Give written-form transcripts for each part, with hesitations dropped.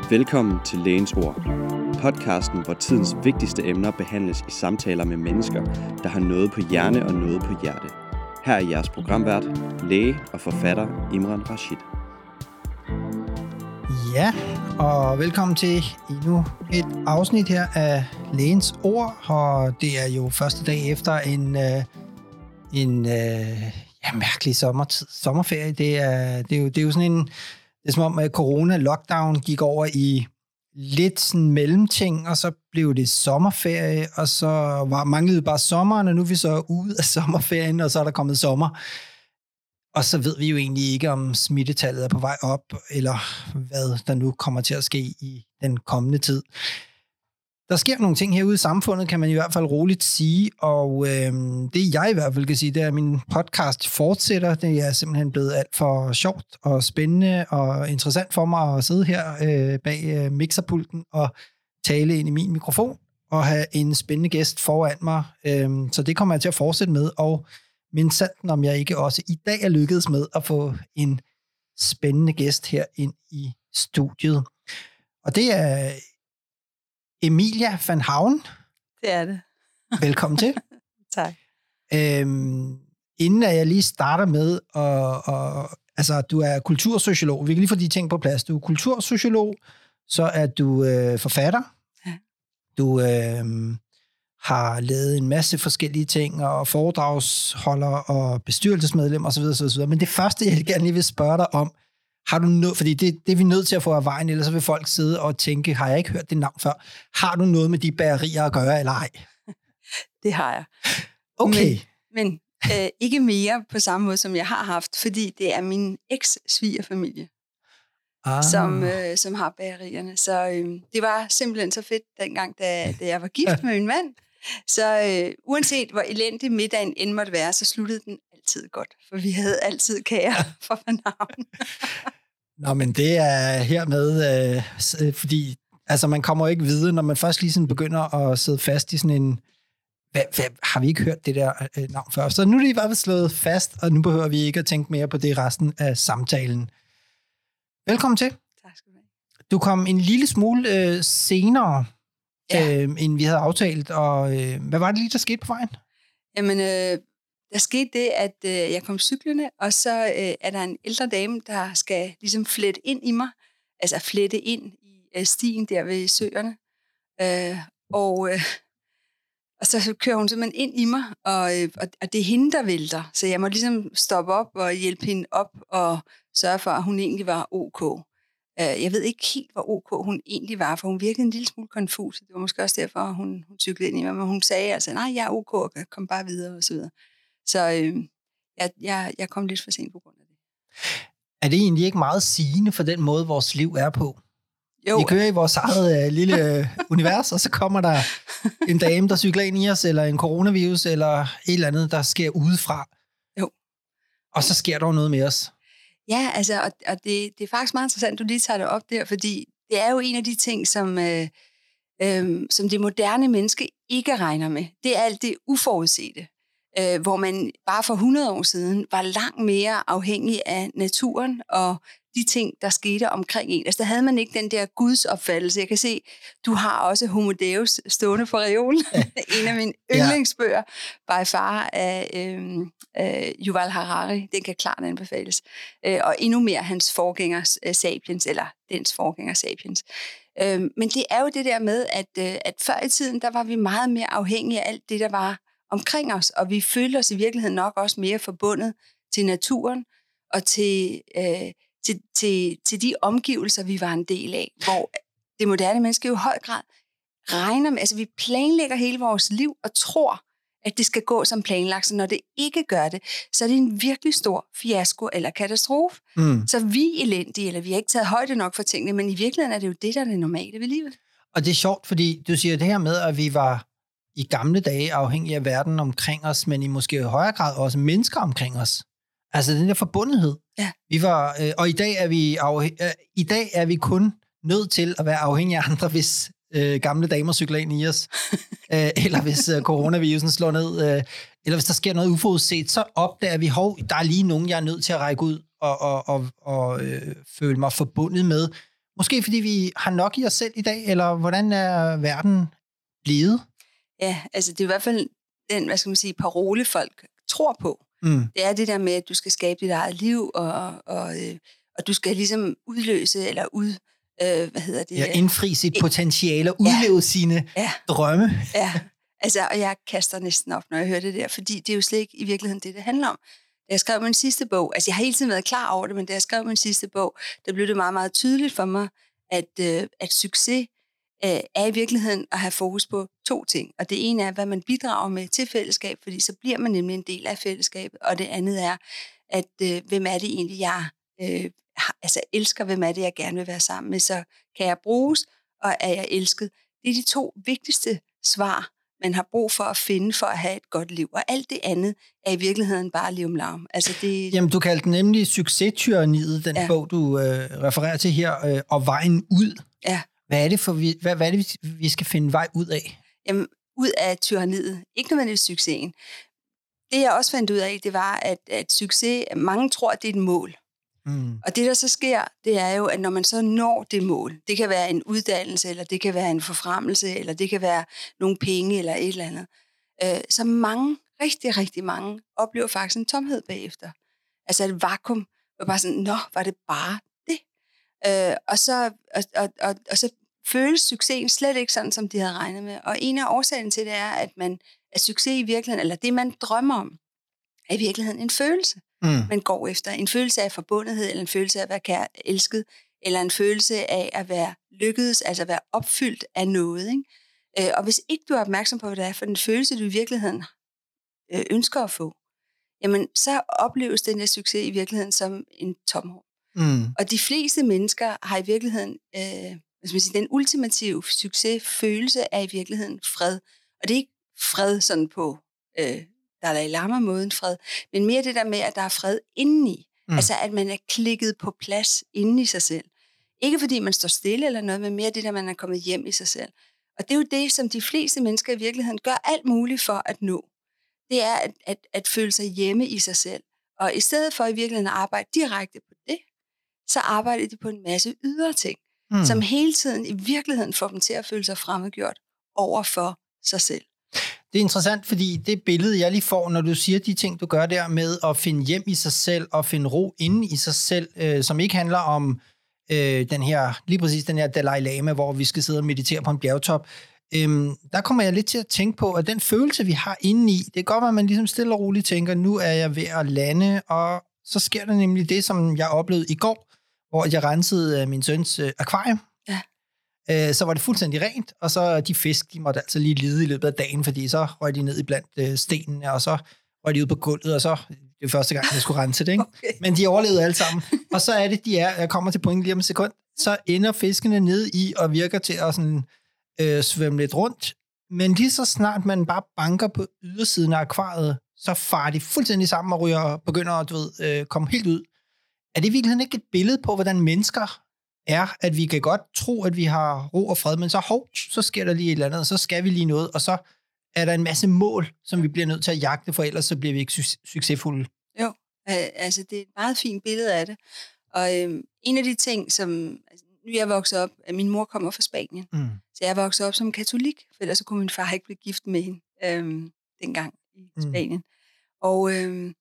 Velkommen til Lægens Ord. Podcasten, hvor tidens vigtigste emner behandles i samtaler med mennesker, der har noget på hjerne og noget på hjerte. Her er jeres programvært, læge og forfatter Imran Rashid. Ja, og velkommen til endnu et afsnit her af Lægens Ord, og det er jo første dag efter en mærkelig sommerferie. Det er jo sådan en, det er som om, at corona-lockdown gik over i lidt sådan mellemting, og så blev det sommerferie, og så manglede bare sommeren, og nu er vi så ude af sommerferien, og så er der kommet sommer. Og så ved vi jo egentlig ikke, om smittetallet er på vej op, eller hvad der nu kommer til at ske i den kommende tid. Der sker nogle ting herude i samfundet, kan man i hvert fald roligt sige, og det jeg i hvert fald kan sige, det er, at min podcast fortsætter. Det er simpelthen blevet alt for sjovt og spændende og interessant for mig at sidde her bag mixerpulten og tale ind i min mikrofon og have en spændende gæst foran mig. Så det kommer jeg til at fortsætte med, og men sandt om jeg ikke også i dag er lykkedes med at få en spændende gæst her ind i studiet. Og det er Emilia van Hauen. Det er det. Velkommen til. Tak. Inden jeg lige starter med, altså du er kultursociolog. Vi kan lige få de ting på plads. Du er kultursociolog, så er du forfatter. Ja. Du har lavet en masse forskellige ting, og foredragsholder og bestyrelsesmedlem osv. Men det første, jeg gerne lige vil spørge dig om, har du fordi det er vi nødt til at få af vejen, ellers så vil folk sidde og tænke, har jeg ikke hørt det navn før? Har du noget med de bagerier at gøre, eller ej? Det har jeg. Okay. Men ikke mere på samme måde, som jeg har haft, fordi det er min eks-svigerfamilie, som har bagerierne. Så det var simpelthen så fedt dengang, da jeg var gift med min mand. Så uanset hvor elendig middagen end måtte være, så sluttede den altid godt, for vi havde altid kager for Van Hauen. Nå, men det er hermed, fordi altså, man kommer ikke videre, når man først lige sådan begynder at sidde fast i sådan en, har vi ikke hørt det der navn før? Så nu er det bare slået fast, og nu behøver vi ikke at tænke mere på det resten af samtalen. Velkommen til. Tak skal du have. Du kom en lille smule senere, end vi havde aftalt, og hvad var det lige, der skete på vejen? Jamen, der skete det, at jeg kom cyklende, og så er der en ældre dame, der skal ligesom flette ind i mig, altså flette ind i stien der ved søerne, og så kører hun simpelthen ind i mig, og det er hende, der vælter, så jeg må ligesom stoppe op og hjælpe hende op og sørge for, at hun egentlig var ok. Jeg ved ikke helt, hvor ok hun egentlig var, for hun virkede en lille smule konfus. Det var måske også derfor, at hun cyklede ind i mig, men hun sagde altså, nej, jeg er ok, og kan komme bare videre, og så videre. Så jeg kom lidt for sent på grund af det. Er det egentlig ikke meget sigende for den måde, vores liv er på? Jo. Vi kører i vores eget lille univers, og så kommer der en dame, der cykler ind i os, eller en coronavirus, eller et eller andet, der sker udefra. Jo. Og så sker der noget med os. Ja, altså, og det er faktisk meget interessant, du lige tager det op der, fordi det er jo en af de ting, som det moderne menneske ikke regner med. Det er alt det uforudsete. Hvor man bare for 100 år siden var langt mere afhængig af naturen og de ting, der skete omkring en. Altså, der havde man ikke den der gudsopfattelse. Jeg kan se, du har også Homo Deus stående på reolen. En af mine yndlingsbøger, by far af Yuval Harari. Den kan klart anbefales. Og endnu mere hans forgænger Sapiens, eller dens forgænger Sapiens. Men det er jo det der med, at før i tiden, der var vi meget mere afhængige af alt det, der var omkring os, og vi følte os i virkeligheden nok også mere forbundet til naturen og til de omgivelser, vi var en del af, hvor det moderne menneske jo i høj grad regner med, altså vi planlægger hele vores liv og tror, at det skal gå som planlagt, så når det ikke gør det, så er det en virkelig stor fiasko eller katastrofe. Så vi er elendige, eller vi har ikke taget højde nok for tingene, men i virkeligheden er det jo det, der er det normale ved livet. Og det er sjovt, fordi du siger det her med, at vi var i gamle dage afhængige af verden omkring os, men i måske i højere grad også mennesker omkring os. Altså den der forbundethed. Ja. Vi var, og i dag er vi kun nødt til at være afhængige af andre, hvis gamle damer cykler ind i os, eller hvis coronavirusen slår ned, eller hvis der sker noget uforudset, så opdager vi, der er lige nogen, jeg er nødt til at række ud og føle mig forbundet med. Måske fordi vi har nok i os selv i dag, eller hvordan er verden blevet? Ja, altså det er i hvert fald den, hvad skal man sige, parole folk tror på. Det er det der med, at du skal skabe dit eget liv, og du skal ligesom udløse, eller indfri sit potentiale, og udleve sine drømme. Ja, altså, og jeg kaster næsten op, når jeg hører det der, fordi det er jo slet ikke i virkeligheden det handler om. Da jeg skrev min sidste bog, altså jeg har hele tiden været klar over det, men da jeg skrev min sidste bog, der blev det meget, meget tydeligt for mig, at succes er i virkeligheden at have fokus på 2 ting. Og det ene er, hvad man bidrager med til fællesskab, fordi så bliver man nemlig en del af fællesskabet. Og det andet er, at hvem er det egentlig, jeg elsker, hvem er det, jeg gerne vil være sammen med. Så kan jeg bruges, og er jeg elsket? Det er de 2 vigtigste svar, man har brug for at finde for at have et godt liv. Og alt det andet er i virkeligheden bare liv om larm. Altså det... Jamen, du kaldte nemlig succestyranniet, den bog, du refererer til her, og vejen ud. Ja. Hvad er det, vi skal finde vej ud af? Jamen, ud af tyranniet. Ikke nødvendigvis succesen. Det, jeg også fandt ud af, det var, at succes, mange tror, at det er et mål. Og det, der så sker, det er jo, at når man så når det mål, det kan være en uddannelse, eller det kan være en forfremmelse, eller det kan være nogle penge, eller et eller andet, så mange, rigtig, rigtig mange, oplever faktisk en tomhed bagefter. Altså et vakuum, hvor bare sådan, var det bare det? Og så føles succesen slet ikke sådan, som de havde regnet med. Og en af årsagerne til det er, at succes i virkeligheden, eller det man drømmer om, er i virkeligheden en følelse, man går efter. En følelse af forbundethed, eller en følelse af at være elsket, eller en følelse af at være lykkedes, altså at være opfyldt af noget. Ikke? Og hvis ikke du er opmærksom på, hvad det er for en følelse, du i virkeligheden ønsker at få, jamen så opleves den der succes i virkeligheden som en tomrum. Og de fleste mennesker har i virkeligheden, den ultimative succesfølelse er i virkeligheden fred. Og det er ikke fred sådan på Dalai Lama-måden fred, men mere det der med, at der er fred indeni. Altså at man er klikket på plads inde i sig selv. Ikke fordi man står stille eller noget, men mere det der, man er kommet hjem i sig selv. Og det er jo det, som de fleste mennesker i virkeligheden gør alt muligt for at nå. Det er at føle sig hjemme i sig selv. Og i stedet for i virkeligheden at arbejde direkte på det, så arbejder de på en masse ydre ting, som hele tiden i virkeligheden får dem til at føle sig fremmedgjort over for sig selv. Det er interessant, fordi det billede, jeg lige får, når du siger de ting, du gør der med at finde hjem i sig selv og finde ro inde i sig selv, som ikke handler om lige præcis den her Dalai Lama, hvor vi skal sidde og meditere på en bjergtop, der kommer jeg lidt til at tænke på, at den følelse, vi har inde i, det kan godt være, at man ligesom stille og roligt tænker, nu er jeg ved at lande, og så sker der nemlig det, som jeg oplevede i går, hvor jeg rensede min søns akvarium. Ja. Så var det fuldstændig rent, og så de fisk, de måtte altså lige lide i løbet af dagen, fordi så røg de ned i blandt stenene, og så røg de ud på gulvet, og så, det var første gang, jeg skulle rense det, ikke? Okay. Men de overlevede alle sammen. Og så er det, jeg kommer til pointen lige om et sekund, så ender fiskene ned i og virker til at sådan, svømme lidt rundt, men lige så snart man bare banker på ydersiden af akvariet, så farer de fuldstændig sammen og begynder at komme helt ud. Er det virkelig ikke et billede på, hvordan mennesker er, at vi kan godt tro, at vi har ro og fred, men så sker der lige et eller andet, og så skal vi lige noget, og så er der en masse mål, som vi bliver nødt til at jagte, for ellers så bliver vi ikke succesfulde. Jo, altså det er et meget fint billede af det. Og en af de ting, som... Nu er jeg vokset op, at min mor kommer fra Spanien, så jeg voksede op som katolik, for ellers så kunne min far ikke blive gift med hende dengang i Spanien. Og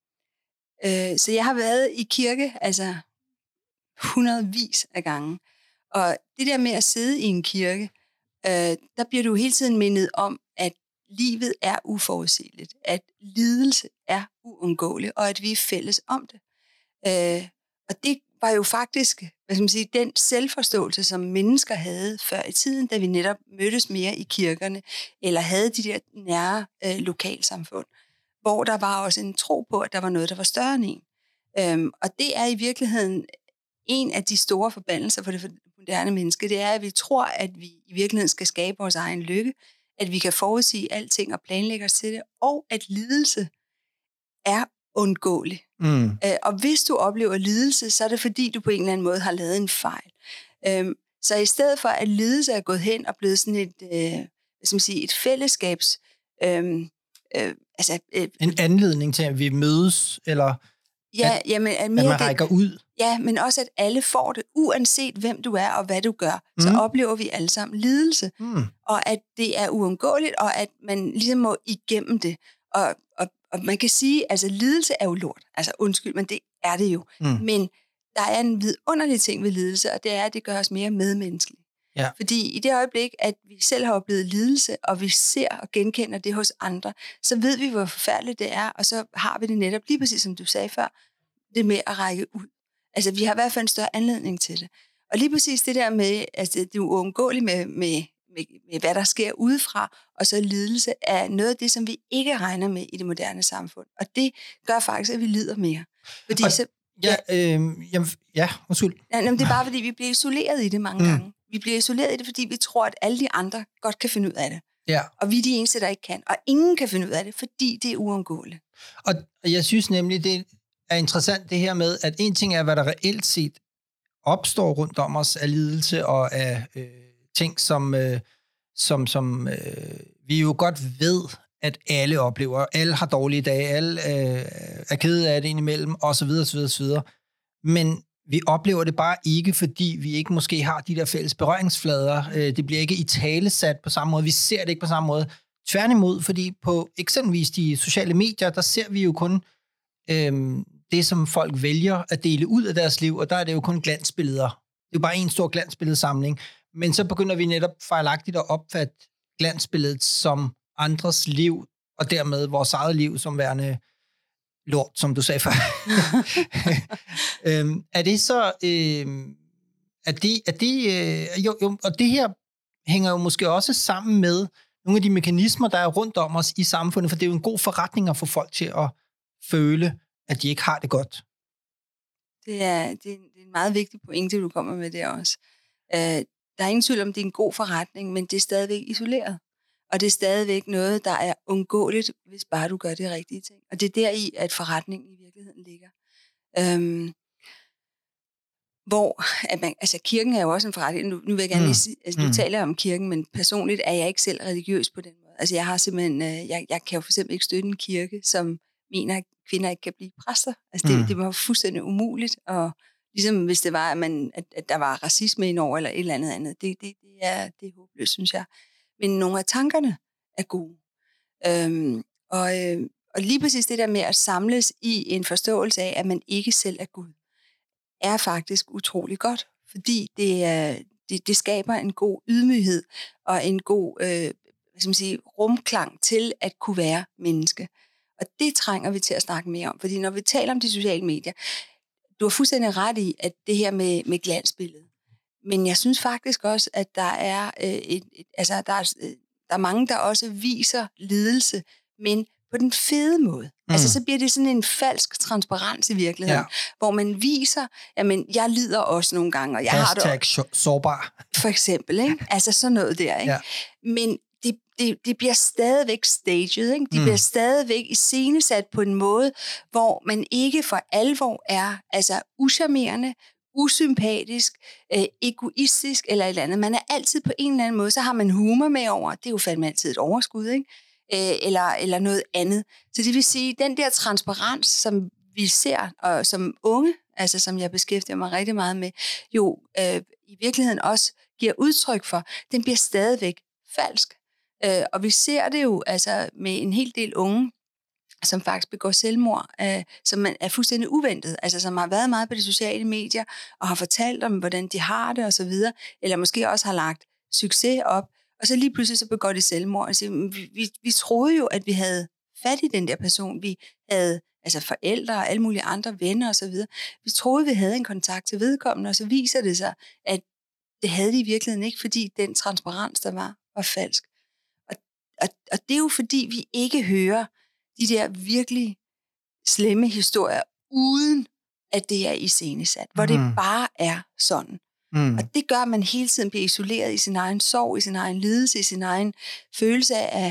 så jeg har været i kirke, altså hundredvis af gange. Og det der med at sidde i en kirke, der bliver du hele tiden mindet om, at livet er uforudsigeligt, at lidelse er uundgåelig, og at vi er fælles om det. Og det var jo faktisk, den selvforståelse, som mennesker havde før i tiden, da vi netop mødtes mere i kirkerne, eller havde de der nære lokalsamfund, hvor der var også en tro på, at der var noget, der var større end en. Og det er i virkeligheden en af de store forbandelser for det moderne menneske, det er, at vi tror, at vi i virkeligheden skal skabe vores egen lykke, at vi kan forudsige alting og planlægge os til det, og at lidelse er undgåelig. Og hvis du oplever lidelse, så er det fordi, du på en eller anden måde har lavet en fejl. Så i stedet for, at lidelse er gået hen og blevet sådan et fællesskabs... en anledning til, at vi mødes, eller Ja, jamen, at man rækker ud. Ja, men også at alle får det, uanset hvem du er og hvad du gør, så oplever vi alle sammen lidelse. Og at det er uundgåeligt, og at man ligesom må igennem det. Og man kan sige, altså lidelse er jo lort. Altså undskyld, men det er det jo. Men der er en vidunderlig ting ved lidelse, og det er, at det gør os mere medmenneskelige. Ja. Fordi i det øjeblik, at vi selv har oplevet lidelse, og vi ser og genkender det hos andre, så ved vi, hvor forfærdeligt det er, og så har vi det netop, lige præcis som du sagde før, det med at række ud. Altså, vi har i hvert fald en større anledning til det. Og lige præcis det der med, altså, det er uundgåeligt med hvad der sker udefra, og så lidelse er noget af det, som vi ikke regner med i det moderne samfund. Og det gør faktisk, at vi lider mere. Fordi undskyld. Det er bare, fordi vi bliver isoleret i det mange gange. Vi bliver isoleret i det, fordi vi tror, at alle de andre godt kan finde ud af det. Ja. Og vi er de eneste, der ikke kan. Og ingen kan finde ud af det, fordi det er uundgåeligt. Og jeg synes nemlig, det er interessant det her med, at en ting er, hvad der reelt set opstår rundt om os af lidelse og af ting, som vi jo godt ved, at alle oplever. Alle har dårlige dage, alle er kede af det indimellem, osv. Men vi oplever det bare ikke, fordi vi ikke måske har de der fælles berøringsflader. Det bliver ikke italesat på samme måde. Vi ser det ikke på samme måde. Tværtimod, fordi på eksempelvis de sociale medier, der ser vi jo kun det, som folk vælger at dele ud af deres liv, og der er det jo kun glansbilleder. Det er jo bare en stor glansbilledsamling. Men så begynder vi netop fejlagtigt at opfatte glansbilledet som andres liv, og dermed vores eget liv som værende lort, som du sagde før. Er det så... og det her hænger jo måske også sammen med nogle af de mekanismer, der er rundt om os i samfundet, for det er jo en god forretning at få folk til at føle, at de ikke har det godt. Det er en meget vigtig pointe, du kommer med der også. Der er ingen tvivl om, det er en god forretning, men det er stadigvæk isoleret. Og det er stadigvæk noget, der er undgåeligt, hvis bare du gør det rigtige ting. Og det er deri, at forretningen i virkeligheden ligger. Kirken er jo også en forretning. Nu vil jeg gerne lige sige, du taler om kirken, men personligt er jeg ikke selv religiøs på den måde. Altså jeg har simpelthen, jeg kan jo for eksempel ikke støtte en kirke, som mener, at kvinder ikke kan blive præster. Altså det var fuldstændig umuligt, og ligesom hvis det var, at der var racisme indover, eller et eller andet. Det er håbløst, synes jeg. Men nogle af tankerne er gode. Og lige præcis det der med at samles i en forståelse af, at man ikke selv er Gud, er faktisk utrolig godt, fordi det skaber en god ydmyghed og en god rumklang til at kunne være menneske. Og det trænger vi til at snakke mere om, fordi når vi taler om de sociale medier, du har fuldstændig ret i, at det her med glansbilledet. Men jeg synes faktisk også, at der er der er mange, der også viser lidelse, men på den fede måde. Altså så bliver det sådan en falsk transparens i virkeligheden, hvor man viser, jamen jeg lider også nogle gange, og jeg har det sårbar. For eksempel, ikke? Altså sådan noget der, ikke? Ja. Men det bliver stadigvæk staged, ikke? De bliver stadigvæk iscenesat på en måde, hvor man ikke for alvor er altså uscharmerende, usympatisk, egoistisk eller et eller andet. Man er altid på en eller anden måde, så har man humor med over. Det er jo fandme altid et overskud, ikke? Eller noget andet. Så det vil sige, den der transparens, som vi ser, og som unge, altså som jeg beskæftiger mig rigtig meget med, jo i virkeligheden også giver udtryk for, den bliver stadigvæk falsk. Og vi ser det jo altså med en hel del unge, som faktisk begår selvmord, som er fuldstændig uventet, altså som har været meget på de sociale medier, og har fortalt om, hvordan de har det, og så videre, eller måske også har lagt succes op, og så lige pludselig så begår de selvmord, og siger, vi troede jo, at vi havde fat i den der person, vi havde altså forældre og alle mulige andre venner og så videre, vi troede, vi havde en kontakt til vedkommende, og så viser det sig, at det havde de i virkeligheden ikke, fordi den transparens, der var falsk. Og det er jo fordi, vi ikke hører de der virkelig slemme historier, uden at det er iscenesat, hvor det bare er sådan. Og det gør, at man hele tiden bliver isoleret i sin egen sorg, i sin egen lidelse, i sin egen følelse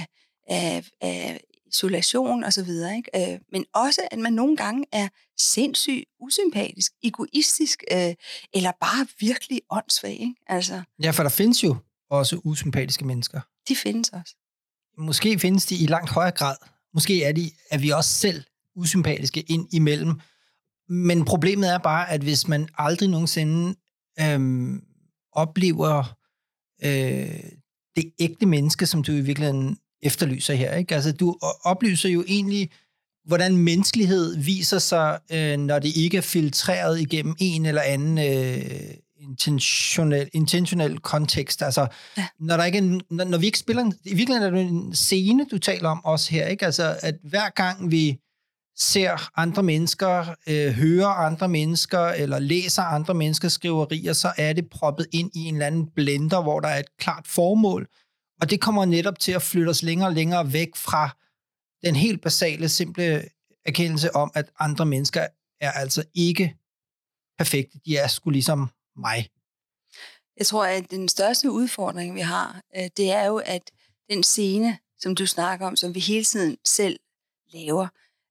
af isolation og så videre, ikke? Men også, at man nogle gange er sindssygt usympatisk, egoistisk, eller bare virkelig åndssvag, ikke? Altså. Ja, for der findes jo også usympatiske mennesker. De findes også. Måske findes de i langt højere grad. Måske er vi også selv usympatiske ind imellem. Men problemet er bare, at hvis man aldrig nogensinde oplever det ægte menneske, som du i virkeligheden efterlyser her, ikke? Altså, du oplyser jo egentlig, hvordan menneskelighed viser sig, når det ikke er filtreret igennem en eller anden intentionel kontekst. Altså, når der ikke er, når vi ikke spiller i virkeligheden er det en scene, du taler om også her, ikke? Altså, at hver gang vi ser andre mennesker, hører andre mennesker, eller læser andre menneskers skriverier, så er det proppet ind i en eller anden blender, hvor der er et klart formål. Og det kommer netop til at flytte os længere og længere væk fra den helt basale, simple erkendelse om, at andre mennesker er altså ikke perfekte. De er sgu ligesom mig. Jeg tror, at den største udfordring, vi har, det er jo, at den scene, som du snakker om, som vi hele tiden selv laver,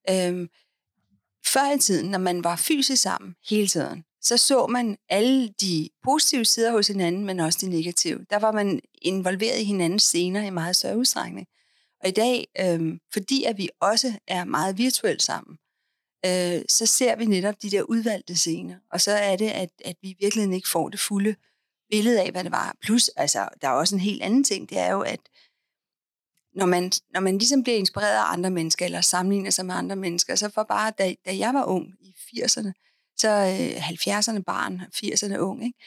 før i tiden, når man var fysisk sammen hele tiden, så man alle de positive sider hos hinanden, men også de negative. Der var man involveret i hinandens scener i meget større udstrækning. Og i dag, fordi at vi også er meget virtuelt sammen, så ser vi netop de der udvalgte scener. Og så er det, at vi virkelig ikke får det fulde billede af, hvad det var. Plus, altså, der er også en helt anden ting, det er jo, at når man ligesom bliver inspireret af andre mennesker, eller sammenligner sig med andre mennesker, så for bare, da jeg var ung i 80'erne, så 70'erne barn, 80'erne ung, ikke?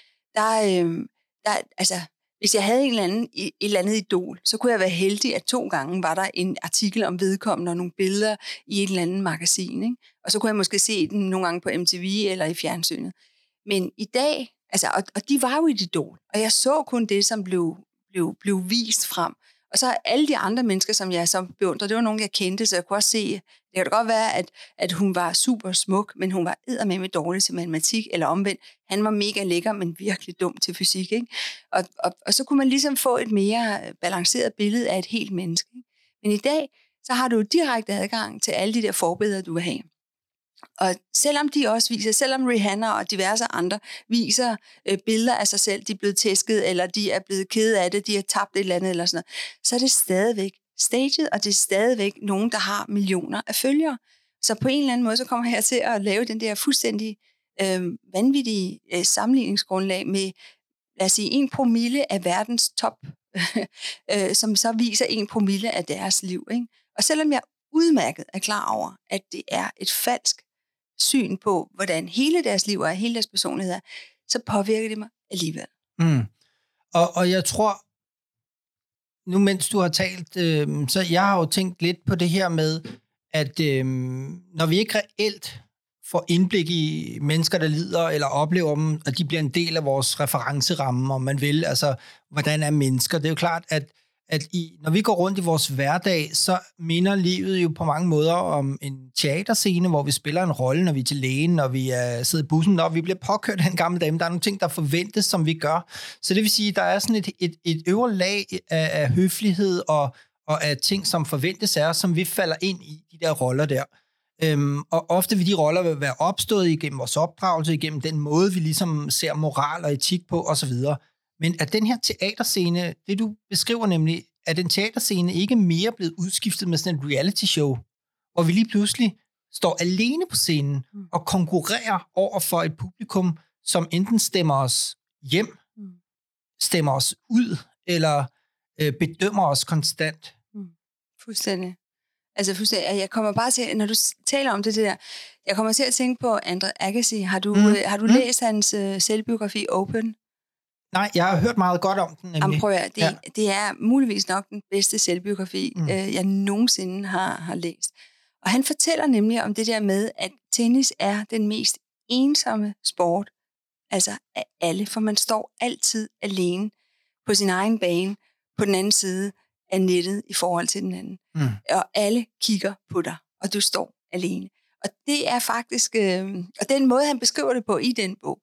Altså, hvis jeg havde et eller andet idol, så kunne jeg være heldig, at 2 gange var der en artikel om vedkommende og nogle billeder i et eller andet magasin, ikke? Og så kunne jeg måske se den nogle gange på MTV eller i fjernsynet. Men i dag, altså, og de var jo et idol, og jeg så kun det, som blev vist frem. Og så alle de andre mennesker, som jeg så beundrede, det var nogen, jeg kendte, så jeg kunne også se, det kan da godt være, at hun var super smuk, men hun var eddermame dårlig til matematik, eller omvendt. Han var mega lækker, men virkelig dum til fysik, ikke? Og så kunne man ligesom få et mere balanceret billede af et helt menneske. Ikke? Men i dag, så har du direkte adgang til alle de der forbilleder, du vil have. Og selvom de også viser, selvom Rihanna og diverse andre viser billeder af sig selv, de er blevet tæsket, eller de er blevet kede af det, de har tabt et eller andet, eller sådan noget, så er det stadigvæk staged, og det er stadigvæk nogen, der har millioner af følgere. Så på en eller anden måde, så kommer jeg til at lave den der fuldstændig vanvittige sammenligningsgrundlag med, lad os sige, 1% af verdens top, som så viser 1% af deres liv. Ikke? Og selvom jeg udmærket er klar over, at det er et falsk syn på, hvordan hele deres liv og hele deres personlighed er, så påvirker det mig alligevel. Mm. Og jeg tror, nu mens du har talt, så jeg har jo tænkt lidt på det her med, at når vi ikke reelt får indblik i mennesker, der lider, eller oplever dem, at de bliver en del af vores referenceramme, om man vil, altså, hvordan er mennesker? Det er jo klart, at når vi går rundt i vores hverdag, så minder livet jo på mange måder om en teaterscene, hvor vi spiller en rolle, når vi er til lægen, når vi sidder i bussen, når vi bliver påkørt af en gammel dame. Der er nogle ting, der forventes, som vi gør. Så det vil sige, at der er sådan et øvre lag af høflighed og af ting, som forventes af os, som vi falder ind i de der roller der. Og ofte vil de roller være opstået igennem vores opdragelse, igennem den måde, vi ligesom ser moral og etik på osv. Men at den her teaterscene, det du beskriver nemlig, at den teaterscene ikke mere blevet udskiftet med sådan et reality show, hvor vi lige pludselig står alene på scenen og konkurrerer over for et publikum, som enten stemmer os hjem, stemmer os ud, eller bedømmer os konstant. Fuldstændig. Altså fuldstændig. Jeg kommer bare til, når du taler om det der, jeg kommer til at tænke på Andre Agassi. Har du læst hans selvbiografi Open? Nej, jeg har hørt meget godt om den. Jamen, prøv at, det er muligvis nok den bedste selvbiografi, jeg nogensinde har læst. Og han fortæller nemlig om det der med, at tennis er den mest ensomme sport, altså af alle, for man står altid alene på sin egen bane, på den anden side af nettet i forhold til den anden. Og alle kigger på dig, og du står alene. Og det er faktisk, og den måde, han beskriver det på i den bog,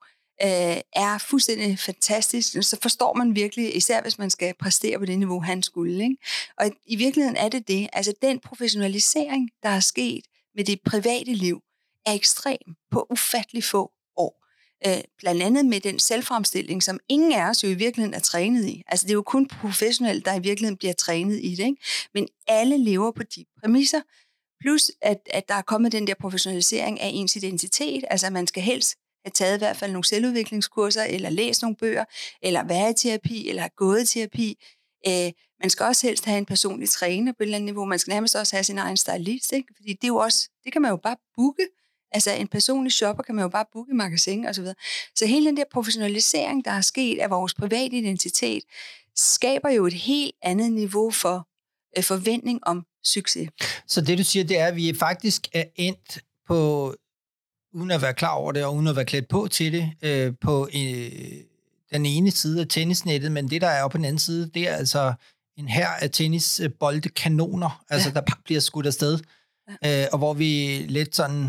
er fuldstændig fantastisk. Så forstår man virkelig, især hvis man skal præstere på det niveau, han skulle. Ikke? Og i virkeligheden er det. Altså den professionalisering, der er sket med det private liv, er ekstrem på ufattelig få år. Blandt andet med den selvfremstilling, som ingen af os jo i virkeligheden er trænet i. Altså det er jo kun professionelt, der i virkeligheden bliver trænet i det. Ikke? Men alle lever på de præmisser, Plus, at der er kommet den der professionalisering af ens identitet. Altså, man skal helst have taget i hvert fald nogle selvudviklingskurser, eller læst nogle bøger, eller være i terapi, eller have gået i terapi. Man skal også helst have en personlig træner på et eller andet niveau. Man skal nærmest også have sin egen stylist, ikke? Fordi det er jo også, det kan man jo bare booke. Altså, en personlig shopper kan man jo bare booke i magasin og så videre. Så hele den der professionalisering, der er sket af vores private identitet, skaber jo et helt andet niveau for forventning om succes. Så det, du siger, det er, at vi faktisk er endt på, uden at være klar over det, og uden at være klædt på til det, på den ene side af tennisnettet, men det, der er på den anden side, det er altså en hær af tennisboldekanoner, altså der bare bliver skudt afsted, og hvor vi lidt sådan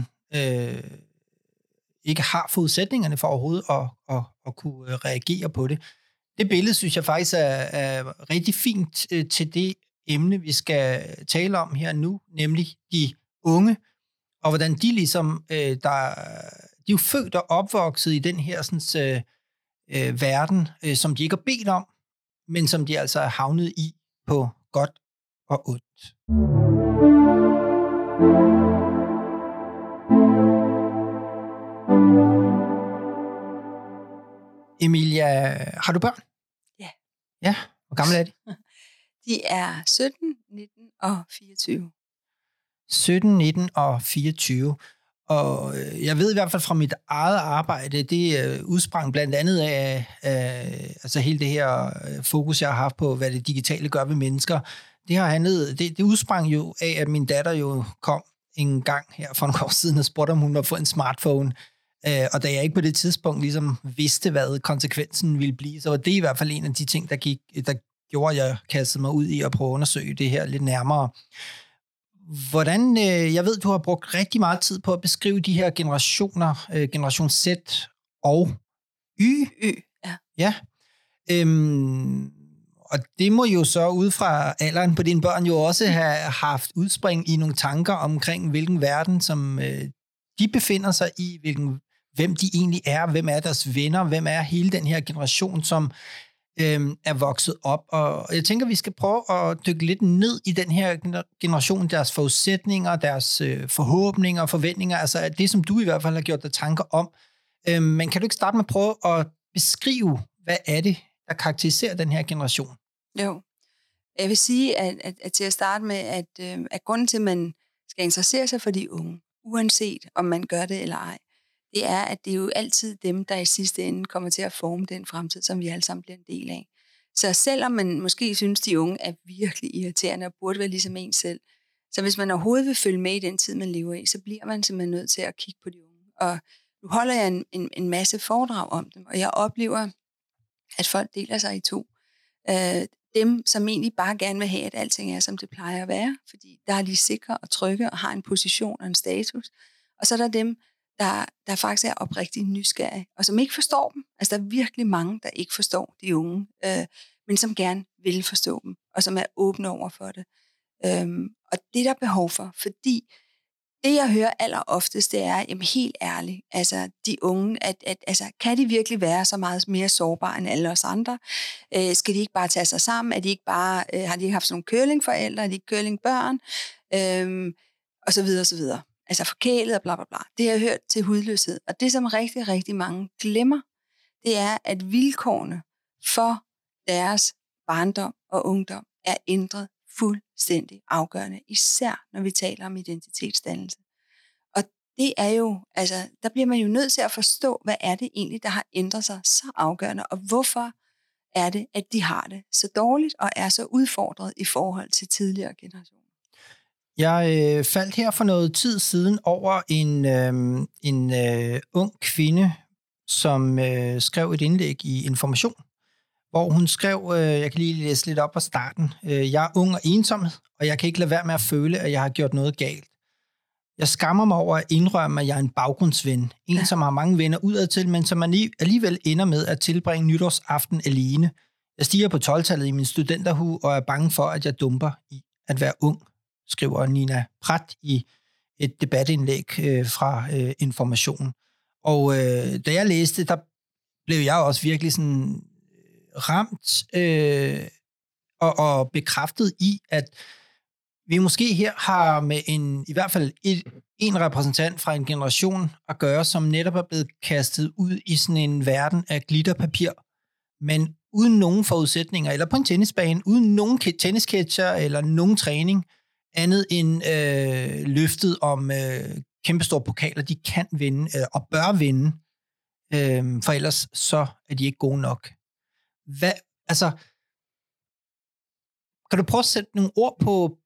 ikke har forudsætningerne for overhovedet at kunne reagere på det. Det billede, synes jeg faktisk er rigtig fint til det emne, vi skal tale om her nu, nemlig de unge, og hvordan de ligesom, de er jo født og opvokset i den her sådan, verden, som de ikke har bedt om, men som de altså er havnet i på godt og ondt. Emilia, har du børn? Ja. Ja, hvor gamle er de? De er 17, 19 og 24. 17, 19 og 24. Og jeg ved i hvert fald fra mit eget arbejde, det udsprang blandt andet af altså hele det her fokus, jeg har haft på, hvad det digitale gør ved mennesker. Det har handlet, det udsprang jo af, at min datter jo kom en gang her for nogle år siden og spurgte, om hun måtte få en smartphone. Og da jeg ikke på det tidspunkt ligesom vidste, hvad konsekvensen ville blive, så var det i hvert fald en af de ting, der gjorde, at jeg kastede mig ud i at prøve at undersøge det her lidt nærmere. Hvordan, jeg ved, du har brugt rigtig meget tid på at beskrive de her generationer, generation Z og Y. Ja. Og det må jo så ud fra alderen på dine børn jo også have haft udspring i nogle tanker omkring, hvilken verden, som de befinder sig i, hvem de egentlig er, hvem er deres venner, hvem er hele den her generation, som er vokset op. Og jeg tænker, vi skal prøve at dykke lidt ned i den her generation, deres forudsætninger, deres forhåbninger og forventninger, altså det, som du i hvert fald har gjort dig tanker om. Men kan du ikke starte med at prøve at beskrive, hvad er det, der karakteriserer den her generation? Jo. Jeg vil sige, at til at starte med, at grunden til, at man skal interessere sig for de unge, uanset om man gør det eller ej, det er, at det er jo altid dem, der i sidste ende kommer til at forme den fremtid, som vi alle sammen bliver en del af. Så selvom man måske synes, de unge er virkelig irriterende og burde være ligesom en selv, så hvis man overhovedet vil følge med i den tid, man lever i, så bliver man simpelthen nødt til at kigge på de unge. Og nu holder jeg en masse foredrag om dem, og jeg oplever, at folk deler sig i to. Dem, som egentlig bare gerne vil have, at alting er, som det plejer at være, fordi der er de sikre og trygge og har en position og en status. Og så er der dem, der faktisk er oprigtigt nysgerrige, og som ikke forstår dem. Altså, der er virkelig mange, der ikke forstår de unge, men som gerne vil forstå dem, og som er åbne over for det. Og det er der behov for, fordi det, jeg hører alleroftest, det er, jamen helt ærligt, altså de unge, altså, kan de virkelig være så meget mere sårbare end alle os andre? Skal de ikke bare tage sig sammen? Er de ikke bare, har de ikke haft sådan nogle curlingforældre? Er de ikke curlingbørn? Og så videre, og så videre. Altså forkælet og bla bla bla. Det har jeg hørt til hudløshed. Og det, som rigtig, rigtig mange glemmer, det er, at vilkårene for deres barndom og ungdom er ændret fuldstændig afgørende, især når vi taler om identitetsdannelse. Og det er jo, altså, der bliver man jo nødt til at forstå, hvad er det egentlig, der har ændret sig så afgørende, og hvorfor er det, at de har det så dårligt og er så udfordret i forhold til tidligere generationer. Jeg faldt her for noget tid siden over en ung kvinde, som skrev et indlæg i Information, hvor hun skrev, jeg kan lige læse lidt op fra starten, jeg er ung og ensom, og jeg kan ikke lade være med at føle, at jeg har gjort noget galt. Jeg skammer mig over at indrømme, at jeg er en baggrundsven. En, som har mange venner udadtil, men som alligevel ender med at tilbringe nytårsaften alene. Jeg stiger på 12-tallet i min studenterhue og er bange for, at jeg dumper i at være ung, skriver Nina Pratt i et debatindlæg fra Information. Og da jeg læste, der blev jeg også virkelig sådan ramt og bekræftet i, at vi måske her har med i hvert fald en repræsentant fra en generation at gøre, som netop er blevet kastet ud i sådan en verden af glitterpapir, men uden nogen forudsætninger, eller på en tennisbane, uden nogen tennisketcher eller nogen træning, andet end løftet om kæmpestore pokaler, de kan vinde og bør vinde, for ellers så er de ikke gode nok. Kan du prøve at sætte nogle ord på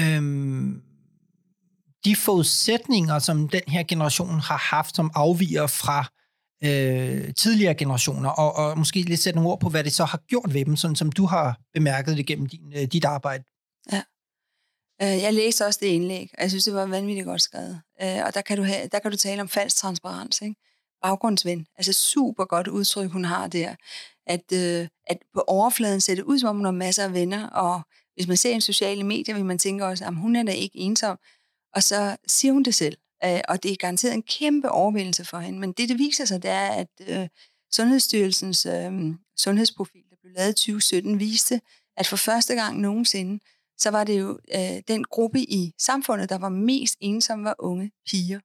de forudsætninger, som den her generation har haft, som afviger fra tidligere generationer, og måske lidt sætte nogle ord på, hvad det så har gjort ved dem, sådan som du har bemærket det gennem dit arbejde? Ja. Jeg læste også det indlæg, og jeg synes, det var vanvittigt godt skrevet. Og der kan du tale om falsk transparens, ikke? Baggrundsven. Altså super godt udtryk, hun har der. At på overfladen ser det ud, som om hun har masser af venner, og hvis man ser en sociale medier, vil man tænke også, at hun er da ikke ensom. Og så siger hun det selv. Og det er garanteret en kæmpe overvindelse for hende. Men det viser sig, det er, at Sundhedsstyrelsens sundhedsprofil, der blev lavet i 2017, viste, at for første gang nogensinde, så var det jo den gruppe i samfundet, der var mest ensomme, var unge piger.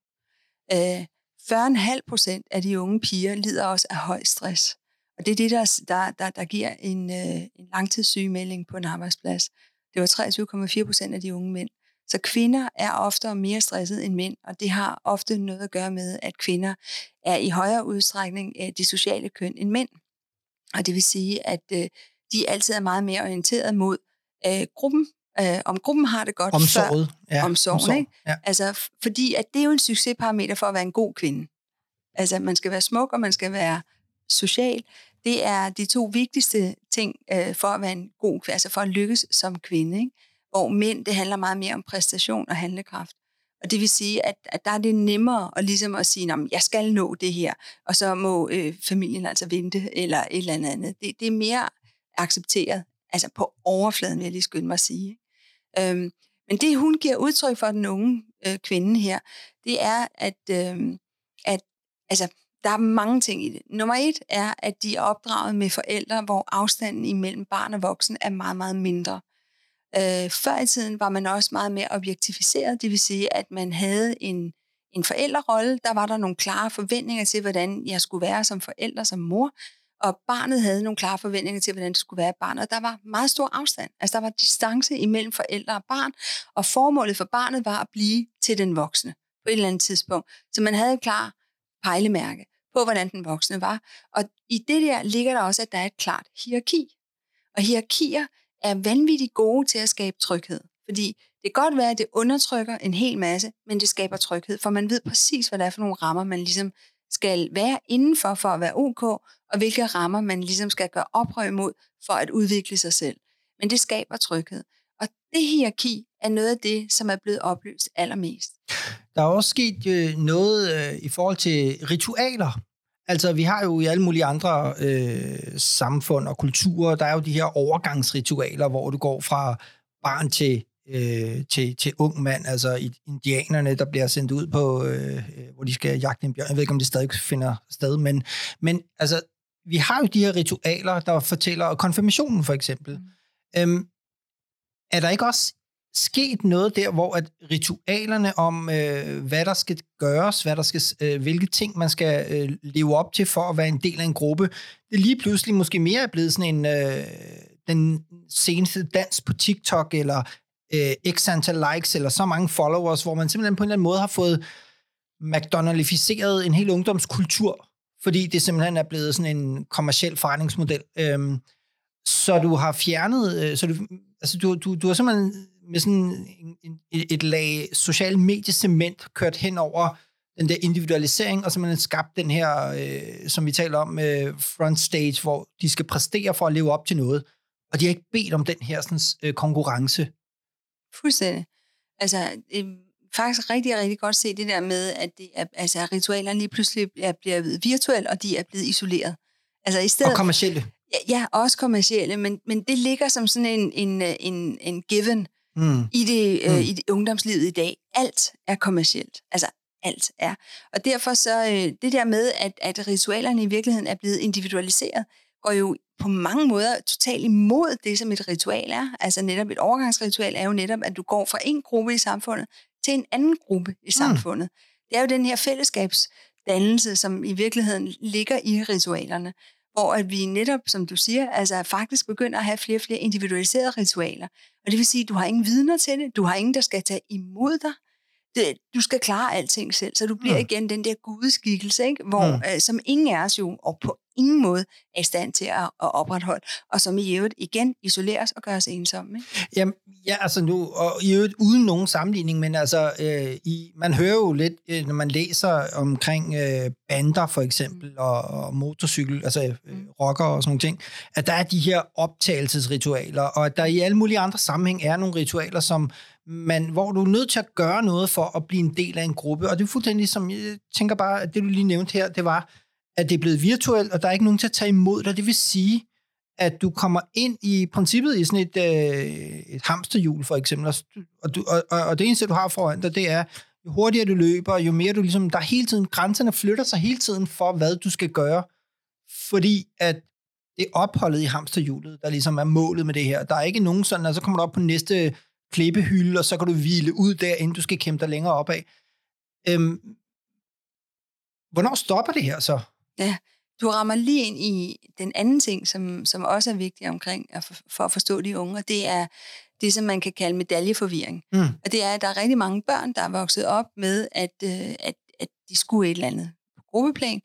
40,5% af de unge piger lider også af høj stress. Og det er det, der giver en langtidssygemelding på en arbejdsplads. Det var 23,4% af de unge mænd. Så kvinder er oftere mere stresset end mænd, og det har ofte noget at gøre med, at kvinder er i højere udstrækning det sociale køn end mænd. Og det vil sige, at de altid er meget mere orienteret mod gruppen. Om gruppen har det godt omsorget. Før omsorgen. Ikke? Ja. Altså, fordi at det er jo en succesparameter for at være en god kvinde. Altså, man skal være smuk, og man skal være social. Det er de to vigtigste ting for at være en god kvinde, altså for at lykkes som kvinde. Ikke? Hvor mænd, det handler meget mere om præstation og handlekraft. Og det vil sige, at der er det nemmere at, ligesom at sige, jeg skal nå det her, og så må familien altså vente, eller et eller andet. Det er mere accepteret, altså på overfladen, vil jeg lige skynde mig at sige. Men det, hun giver udtryk for den unge kvinde her, det er, at altså, der er mange ting i det. Nummer 1 er, at de er opdraget med forældre, hvor afstanden imellem barn og voksen er meget, meget mindre. Før i tiden var man også meget mere objektificeret, det vil sige, at man havde en forældrerolle. Der var der nogle klare forventninger til, hvordan jeg skulle være som forælder, som mor, og barnet havde nogle klare forventninger til, hvordan det skulle være barn, og der var meget stor afstand. Altså der var distance imellem forældre og barn, og formålet for barnet var at blive til den voksne på et eller andet tidspunkt. Så man havde et klart pejlemærke på, hvordan den voksne var. Og i det der ligger der også, at der er et klart hierarki. Og hierarkier er vanvittigt gode til at skabe tryghed. Fordi det kan godt være, at det undertrykker en hel masse, men det skaber tryghed, for man ved præcis, hvad det er for nogle rammer, man ligesom skal være indenfor for at være ok, og hvilke rammer man ligesom skal gøre oprør imod for at udvikle sig selv. Men det skaber tryghed. Og det hierarki er noget af det, som er blevet oplyst allermest. Der er også sket noget i forhold til ritualer. Altså, vi har jo i alle mulige andre samfund og kulturer, der er jo de her overgangsritualer, hvor du går fra barn til ung mand, altså indianerne, der bliver sendt ud på, hvor de skal jagte en bjørn. Jeg ved ikke, om det stadig finder sted, men altså, vi har jo de her ritualer, der fortæller, konfirmationen for eksempel. Er der ikke også sket noget der, hvor at ritualerne om, hvad der skal gøres, hvilke ting man skal leve op til for at være en del af en gruppe, det lige pludselig måske mere er blevet sådan en den seneste dans på TikTok, eller x antal likes, eller så mange followers, hvor man simpelthen på en eller anden måde har fået McDonaldificeret en hel ungdomskultur, fordi det simpelthen er blevet sådan en kommerciel forretningsmodel. Så du har fjernet, du har simpelthen med sådan et lag social mediecement kørt hen over den der individualisering, og simpelthen skabt den her, som vi taler om, front stage, hvor de skal præstere for at leve op til noget. Og de har ikke bedt om den her sådan, konkurrence. Fuldstændig. Altså, det er faktisk rigtig, rigtig godt se det der med, at det er, altså, ritualerne lige pludselig bliver virtuelle, og de er blevet isoleret. Altså, i stedet, og kommercielle. Ja, også kommercielle, men det ligger som sådan en given i det ungdomslivet i dag. Alt er kommercielt. Altså, alt er. Og derfor så, det der med, at ritualerne i virkeligheden er blevet individualiseret, går jo på mange måder totalt imod det, som et ritual er. Altså netop et overgangsritual er jo netop, at du går fra en gruppe i samfundet til en anden gruppe i samfundet. Det er jo den her fællesskabsdannelse, som i virkeligheden ligger i ritualerne, hvor at vi netop, som du siger, altså faktisk begynder at have flere og flere individualiserede ritualer. Og det vil sige, at du har ingen vidner til det, du har ingen, der skal tage imod dig. Du skal klare alting selv, så du bliver igen den der gudeskikkelse, ikke? Hvor, som ingen af os jo, og på ingen måde er i stand til at opretholde, og som i øvrigt igen isolerer os og gør os ensomme. Ikke? Jamen, ja, altså nu, og i øvrigt uden nogen sammenligning, men altså, man hører jo lidt, når man læser omkring bander for eksempel, og motorcykel, altså rocker og sådan nogle ting, at der er de her optagelsesritualer, og at der i alle mulige andre sammenhæng er nogle ritualer, hvor du er nødt til at gøre noget for at blive en del af en gruppe. Og det er fuldstændig som, jeg tænker bare, at det du lige nævnte her, det var, at det er blevet virtuelt, og der er ikke nogen til at tage imod dig. Det vil sige, at du kommer ind i princippet i sådan et hamsterhjul, for eksempel. Og det eneste, du har foran dig, det er, jo hurtigere du løber, jo mere du ligesom, der er hele tiden, grænserne flytter sig hele tiden for, hvad du skal gøre. Fordi at det er opholdet i hamsterhjulet, der ligesom er målet med det her. Der er ikke nogen sådan, og så kommer du op på næste klippehylde, og så kan du hvile ud der, inden du skal kæmpe dig længere opad. Hvornår stopper det her så? Ja, du rammer lige ind i den anden ting, som også er vigtig omkring for at forstå de unge, og det er det, som man kan kalde medaljeforvirring. Og det er, at der er rigtig mange børn, der er vokset op med, at de skulle et eller andet på gruppeplan,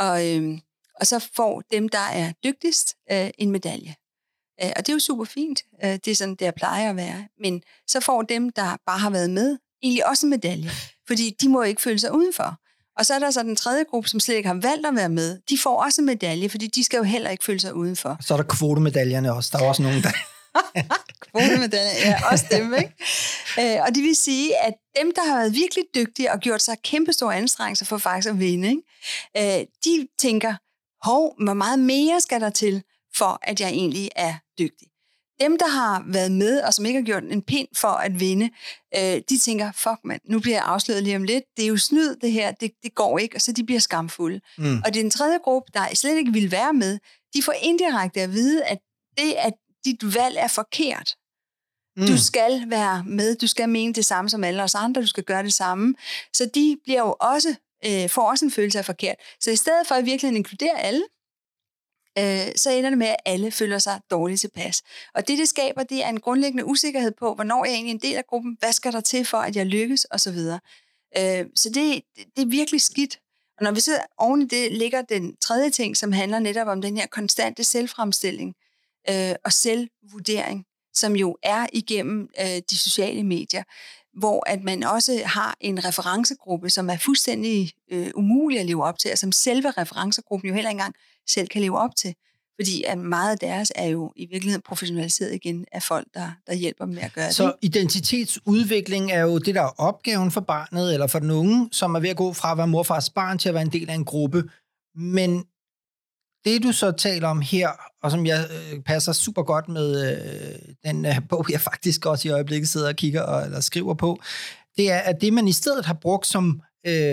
og så får dem, der er dygtigst, en medalje. Og det er jo super fint. Det er sådan, det plejer at være. Men så får dem, der bare har været med, egentlig også en medalje. Fordi de må ikke føle sig udenfor. Og så er der så den tredje gruppe, som slet ikke har valgt at være med. De får også en medalje, fordi de skal jo heller ikke føle sig udenfor. Så er der kvotemedaljerne også. Der er også nogen, der... Kvotemedaljer, ja, også dem, ikke? Og det vil sige, at dem, der har været virkelig dygtige og gjort sig kæmpestore anstrengelser for faktisk at vinde, ikke? De tænker, hvor meget mere skal der til, for at jeg egentlig er dygtig. Dem, der har været med, og som ikke har gjort en pind for at vinde, de tænker, fuck mand, nu bliver jeg afsløret lige om lidt. Det er jo snyd, det her, det går ikke, og så de bliver skamfulde. Og det er den tredje gruppe, der slet ikke vil være med. De får indirekte at vide, at det, at dit valg er forkert. Du skal være med, du skal mene det samme som alle os andre, du skal gøre det samme. Så de bliver jo også, får også en følelse af forkert. Så i stedet for at virkelig inkludere alle, så ender det med, at alle føler sig dårligt tilpas. Og det skaber, det er en grundlæggende usikkerhed på, hvornår jeg er egentlig en del af gruppen, hvad skal der til for, at jeg lykkes, osv. Så det er virkelig skidt. Og når vi så oven i det ligger den tredje ting, som handler netop om den her konstante selvfremstilling og selvvurdering, som jo er igennem de sociale medier, hvor at man også har en referencegruppe, som er fuldstændig umulig at leve op til, og som selve referencegruppen jo heller ikke engang selv kan leve op til. Fordi at meget af deres er jo i virkeligheden professionaliseret igen af folk, der hjælper dem med at gøre det. Så identitetsudvikling er jo det, der er opgaven for barnet, eller for den unge, som er ved at gå fra at være morfars barn til at være en del af en gruppe. Men det, du så taler om her, og som jeg passer super godt med den bog, jeg faktisk også i øjeblikket sidder og kigger eller skriver på, det er, at det, man i stedet har brugt som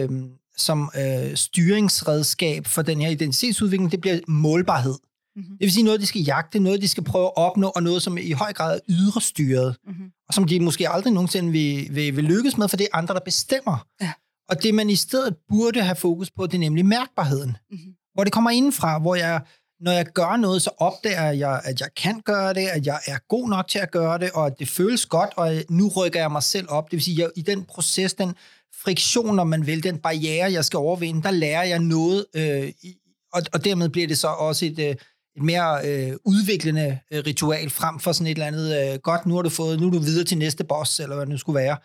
styringsredskab for den her identitetsudvikling, det bliver målbarhed. Det vil sige noget, de skal jagte, noget, de skal prøve at opnå, og noget, som i høj grad er ydrestyret, og som de måske aldrig nogensinde vil lykkes med, for det er andre, der bestemmer. Ja. Og det, man i stedet burde have fokus på, det er nemlig mærkbarheden. Hvor det kommer indenfra, hvor når jeg gør noget, så opdager jeg, at jeg kan gøre det, at jeg er god nok til at gøre det, og at det føles godt, og nu rykker jeg mig selv op. Det vil sige, at i den proces, den friktion, når man vil, den barriere, jeg skal overvinde, der lærer jeg noget, og dermed bliver det så også et mere udviklende ritual, frem for sådan et eller andet, godt, nu er du videre til næste boss, eller hvad det nu skulle være.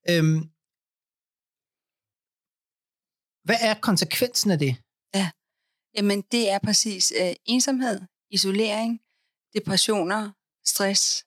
Hvad er konsekvensen af det? Ja, jamen det er præcis ensomhed, isolering, depressioner, stress,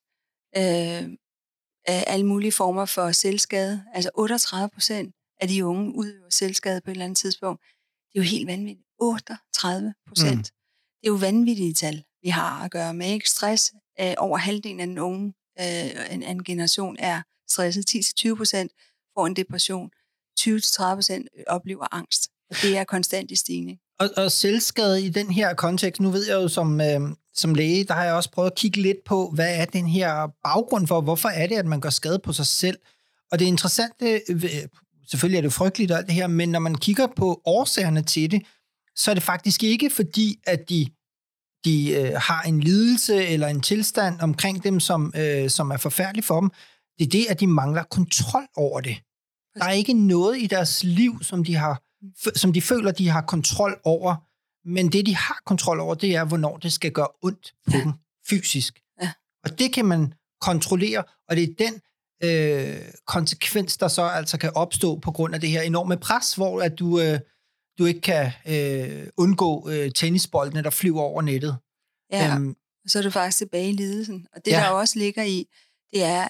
alle mulige former for selvskade. Altså 38% af de unge udøver selvskade på et eller andet tidspunkt. Det er jo helt vanvittigt. 38%. Det er jo vanvittige tal, vi har at gøre med. Ikke? Stress, over halvdelen af den unge en generation er stresset. 10-20% får en depression. 20-30% oplever angst. Og det er konstant i stigning. Og selvskade i den her kontekst, nu ved jeg jo som læge, der har jeg også prøvet at kigge lidt på, hvad er den her baggrund for, hvorfor er det, at man gør skade på sig selv. Og det interessante, selvfølgelig er det frygteligt og alt det her, men når man kigger på årsagerne til det, så er det faktisk ikke fordi, at de har en lidelse eller en tilstand omkring dem, som er forfærdelig for dem. Det er det, at de mangler kontrol over det. Der er ikke noget i deres liv, som de føler, de har kontrol over, men det, de har kontrol over, det er, hvornår det skal gøre ondt på dem fysisk. Ja. Og det kan man kontrollere, og det er den konsekvens, der så altså kan opstå på grund af det her enorme pres, hvor at du ikke kan undgå tennisboldene, der flyver over nettet. Ja, og så er du faktisk tilbage i lidelsen. Og det, der også ligger i, det er,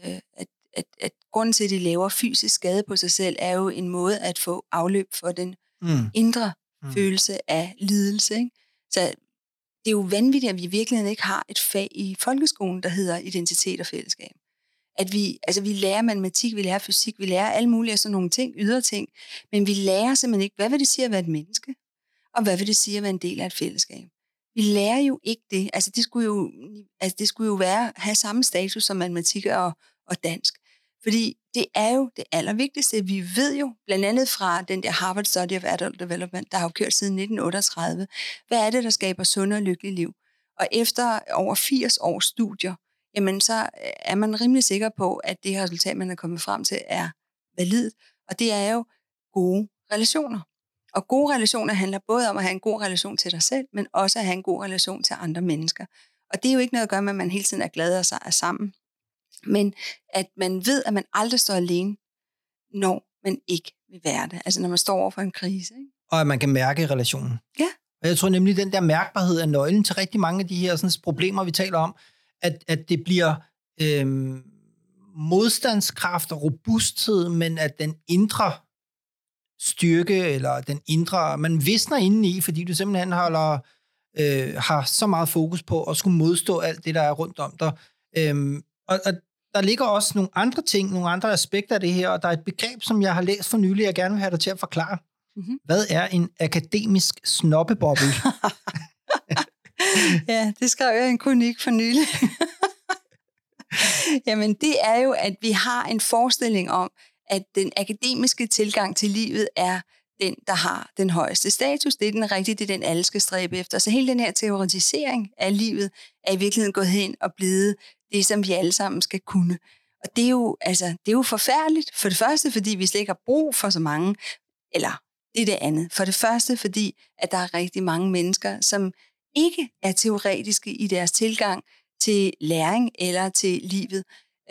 at grunden til, at de laver fysisk skade på sig selv, er jo en måde at få afløb for den indre følelse af lidelse. Ikke? Så det er jo vanvittigt, at vi i virkeligheden ikke har et fag i folkeskolen, der hedder identitet og fællesskab. At vi lærer matematik, vi lærer fysik, vi lærer alle mulige sådan nogle ting, ydre ting, men vi lærer simpelthen ikke, hvad vil det sige at være et menneske, og hvad vil det sige at være en del af et fællesskab. Vi lærer jo ikke det. Det skulle jo have samme status som matematik og dansk. Fordi det er jo det allervigtigste. Vi ved jo, blandt andet fra den der Harvard Study of Adult Development, der har jo kørt siden 1938, hvad er det, der skaber sunde og lykkelige liv? Og efter over 80 års studier, jamen så er man rimelig sikker på, at det resultat, man er kommet frem til, er validt. Og det er jo gode relationer. Og gode relationer handler både om at have en god relation til dig selv, men også at have en god relation til andre mennesker. Og det er jo ikke noget at gøre med, at man hele tiden er glad og er sammen. Men at man ved, at man aldrig står alene, når man ikke vil være det. Altså når man står over for en krise. Ikke? Og at man kan mærke relationen. Ja. Og jeg tror nemlig, den der mærkbarhed er nøglen til rigtig mange af de her sådan, problemer, vi taler om, at det bliver modstandskraft og robusthed, men at den indre styrke, eller den indre, man visner indeni, fordi du simpelthen har så meget fokus på at skulle modstå alt det, der er rundt om dig. Og der ligger også nogle andre ting, nogle andre aspekter af det her, og der er et begreb, som jeg har læst for nylig, jeg gerne vil have dig til at forklare. Mm-hmm. Hvad er en akademisk snobbeboble? Ja, det skrev jeg i en kronik for nylig. Jamen, det er jo, at vi har en forestilling om, at den akademiske tilgang til livet er den, der har den højeste status. Det er den rigtige, det er den, alle skal stræbe efter. Så hele den her teoretisering af livet er i virkeligheden gået hen og blevet det, som vi alle sammen skal kunne. Og det er jo forfærdeligt. For det første, fordi vi slet ikke har brug for så mange, eller det er det andet. For det første, fordi at der er rigtig mange mennesker, som ikke er teoretiske i deres tilgang til læring eller til livet.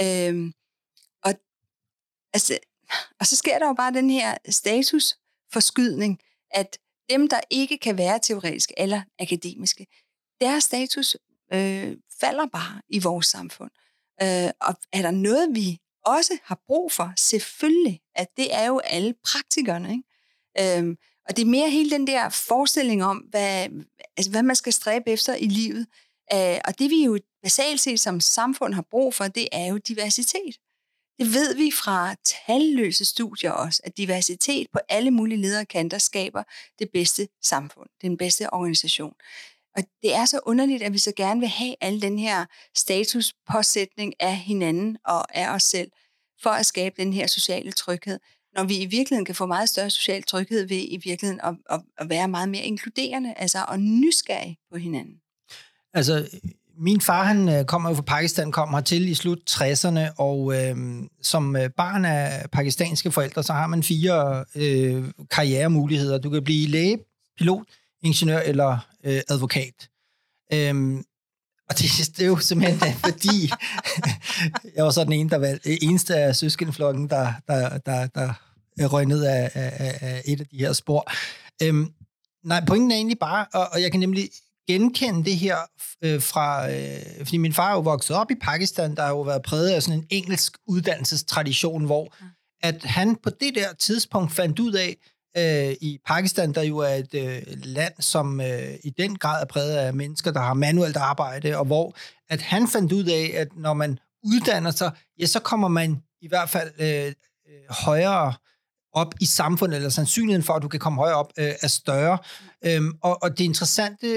Og så sker der jo bare den her statusforskydning, at dem, der ikke kan være teoretiske eller akademiske, deres status falder bare i vores samfund. Og er der noget, vi også har brug for? Selvfølgelig, at det er jo alle praktikerne, ikke? Og det er mere hele den der forestilling om, hvad man skal stræbe efter i livet. Og det vi jo basalt set som samfund har brug for, det er jo diversitet. Det ved vi fra talløse studier også, at diversitet på alle mulige lederkanter skaber det bedste samfund, den bedste organisation. Og det er så underligt, at vi så gerne vil have al den her statuspåsætning af hinanden og af os selv, for at skabe den her sociale tryghed, når vi i virkeligheden kan få meget større social tryghed ved i virkeligheden at være meget mere inkluderende, altså og nysgerrig på hinanden. Altså, min far, han kommer jo fra Pakistan, kom hertil i slut 60'erne, og som barn af pakistanske forældre, så har man 4 karrieremuligheder. Du kan blive læge, pilot, ingeniør eller advokat. Og det er jo simpelthen fordi, jeg var så den eneste af søskendeflokken, der røg ned af et af de her spor. Nej, pointen er egentlig bare, og jeg kan nemlig genkende det her fordi min far er jo vokset op i Pakistan, der har jo været præget af sådan en engelsk uddannelsestradition, hvor at han på det der tidspunkt fandt ud af, i Pakistan, der jo er et land, som i den grad er præget af mennesker, der har manuelt arbejde, og hvor at han fandt ud af, at når man uddanner sig, ja, så kommer man i hvert fald højere op i samfundet, eller sandsynligheden for, at du kan komme højere op, er større. Og det interessante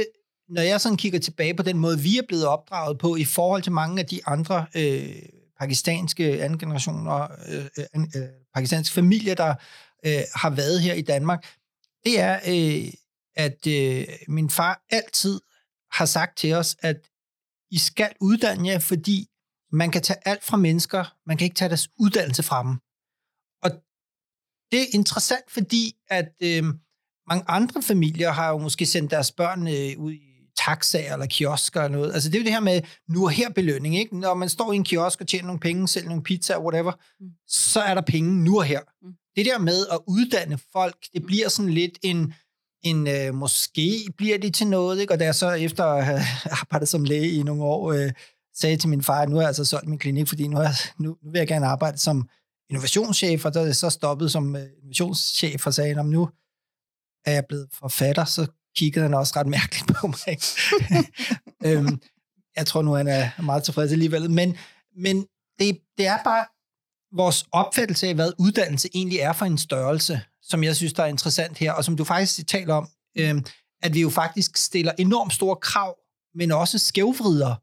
når jeg sådan kigger tilbage på den måde, vi er blevet opdraget på, i forhold til mange af de andre pakistanske anden generationer, pakistanske familier, der har været her i Danmark, det er, at min far altid har sagt til os, at I skal uddanne jer, fordi man kan tage alt fra mennesker, man kan ikke tage deres uddannelse fra dem. Og det er interessant, fordi at mange andre familier har jo måske sendt deres børn ud i taxaer eller kiosker eller noget. Altså det er jo det her med nu og her belønning, ikke? Når man står i en kiosk og tjener nogle penge, sælger nogle pizza whatever, så er der penge nu og her. Det der med at uddanne folk, det bliver sådan lidt en måske bliver det til noget, ikke? Og da jeg så efter at have arbejdet som læge i nogle år, sagde til min far, at nu har jeg altså solgt min klinik, fordi nu vil jeg gerne arbejde som innovationschef, og da jeg så stoppede som innovationschef og sagde, nu er jeg blevet forfatter, så kiggede han også ret mærkeligt på mig. Jeg tror nu, han er meget tilfreds alligevel. Men det er bare vores opfattelse af, hvad uddannelse egentlig er for en størrelse, som jeg synes, der er interessant her, og som du faktisk taler om, at vi jo faktisk stiller enormt store krav, men også skævvrider,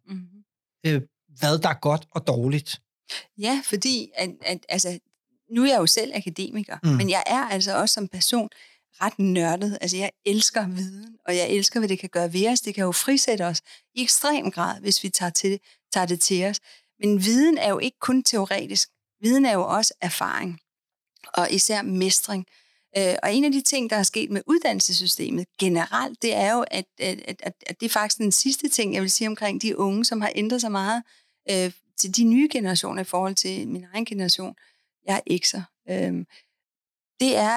hvad der er godt og dårligt. Ja, fordi altså, nu er jeg jo selv akademiker, men jeg er altså også som person ret nørdet. Altså, jeg elsker viden, og jeg elsker, hvad det kan gøre ved os. Det kan jo frisætte os i ekstrem grad, hvis vi tager det til os. Men viden er jo ikke kun teoretisk. Viden er jo også erfaring, og især mestring. Og en af de ting, der er sket med uddannelsessystemet generelt, det er jo, at det er faktisk den sidste ting, jeg vil sige omkring de unge, som har ændret sig meget til de nye generationer i forhold til min egen generation. Jeg er X'er. Det er,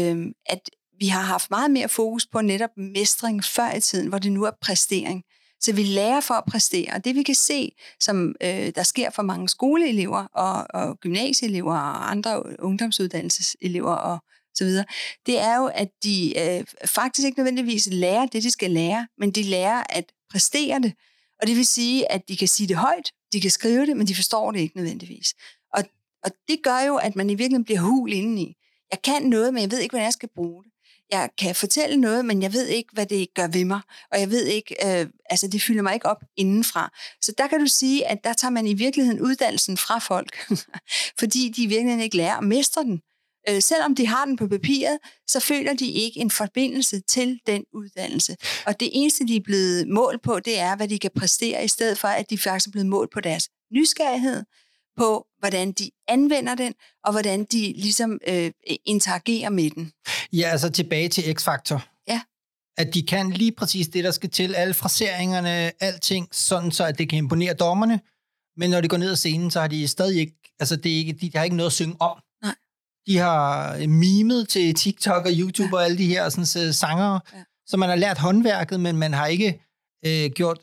at vi har haft meget mere fokus på netop mestring før i tiden, hvor det nu er præstering. Så vi lærer for at præstere. Og det vi kan se, som der sker for mange skoleelever og gymnasieelever og andre ungdomsuddannelseselever og så videre, det er jo, at de faktisk ikke nødvendigvis lærer det, de skal lære, men de lærer at præstere det. Og det vil sige, at de kan sige det højt, de kan skrive det, men de forstår det ikke nødvendigvis. Og det gør jo, at man i virkeligheden bliver hul indeni. Jeg kan noget, men jeg ved ikke, hvordan jeg skal bruge det. Jeg kan fortælle noget, men jeg ved ikke, hvad det gør ved mig. Og jeg ved ikke, det fylder mig ikke op indenfra. Så der kan du sige, at der tager man i virkeligheden uddannelsen fra folk, fordi de i virkeligheden ikke lærer at mestre den. Selvom de har den på papiret, så føler de ikke en forbindelse til den uddannelse. Og det eneste, de er blevet målt på, det er, hvad de kan præstere, i stedet for, at de faktisk er blevet målt på deres nysgerrighed, på hvordan de anvender den, og hvordan de ligesom interagerer med den. Ja, altså tilbage til X-faktor. Ja. At de kan lige præcis det, der skal til, alle fraseringerne, alting, sådan så, at det kan imponere dommerne, men når de går ned ad scenen, så har de stadig ikke, altså det er ikke, de har ikke noget at synge om. Nej. De har mimet til TikTok og YouTube og alle de her sådan, sangere, så man har lært håndværket, men man har ikke gjort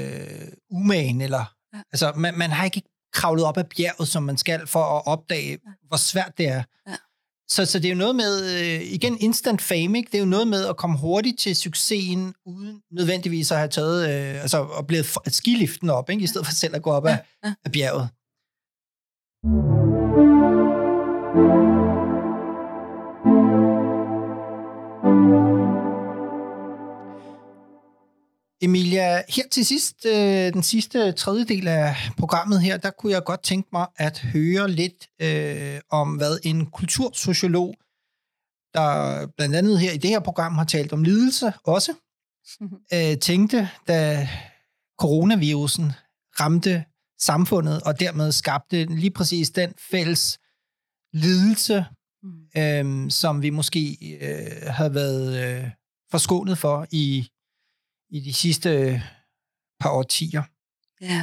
umagen, eller altså man har ikke kravlet op ad bjerget, som man skal, for at opdage, hvor svært det er. Ja. Så det er jo noget med, igen, instant fame, ikke? Det er jo noget med at komme hurtigt til succesen, uden nødvendigvis at have taget, at blive skiliften op, ikke? I stedet for selv at gå op af bjerget. Emilia, her til sidst, den sidste tredjedel af programmet her, der kunne jeg godt tænke mig at høre lidt om, hvad en kultursociolog, der blandt andet her i det her program har talt om lidelse også, tænkte, da coronavirusen ramte samfundet, og dermed skabte lige præcis den fælles lidelse, som vi måske havde været forskånet for i de sidste par årtier. Ja.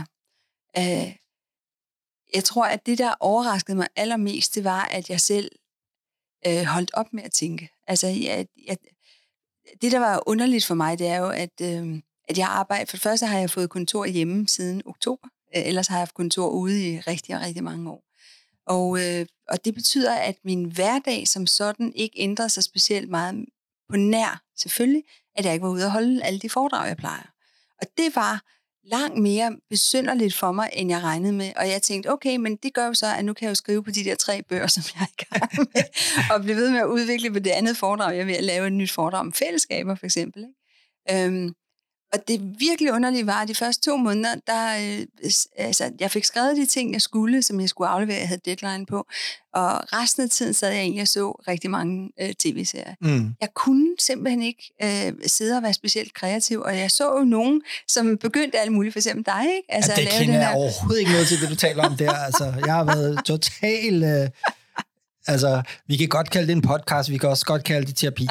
Jeg tror, at det, der overraskede mig allermest, det var, at jeg selv holdt op med at tænke. Altså, det, der var underligt for mig, det er jo, at jeg arbejder. For det første har jeg fået kontor hjemme siden oktober. Ellers har jeg haft kontor ude i rigtig, rigtig mange år. Og det betyder, at min hverdag som sådan ikke ændrede sig specielt meget på nær, selvfølgelig, at jeg ikke var ude og holde alle de foredrag, jeg plejer. Og det var langt mere besynderligt for mig, end jeg regnede med. Og jeg tænkte, okay, men det gør jo så, at nu kan jeg jo skrive på de der 3 bøger, som jeg er i gang med, og blive ved med at udvikle på det andet foredrag. Jeg vil lave et nyt foredrag om fællesskaber, for eksempel. Ikke? Og det virkelig underlige var, at de første 2 måneder, jeg fik skrevet de ting, jeg skulle, som jeg skulle aflevere, jeg havde deadline på, og resten af tiden sad jeg egentlig og så rigtig mange tv-serier. Jeg kunne simpelthen ikke sidde og være specielt kreativ, og jeg så jo nogen, som begyndte alt muligt, for eksempel dig, ikke? Altså, det kender jeg overhovedet ikke noget til, det du taler om der. Altså, jeg har været total... Altså, vi kan godt kalde det en podcast, vi kan også godt kalde det terapi.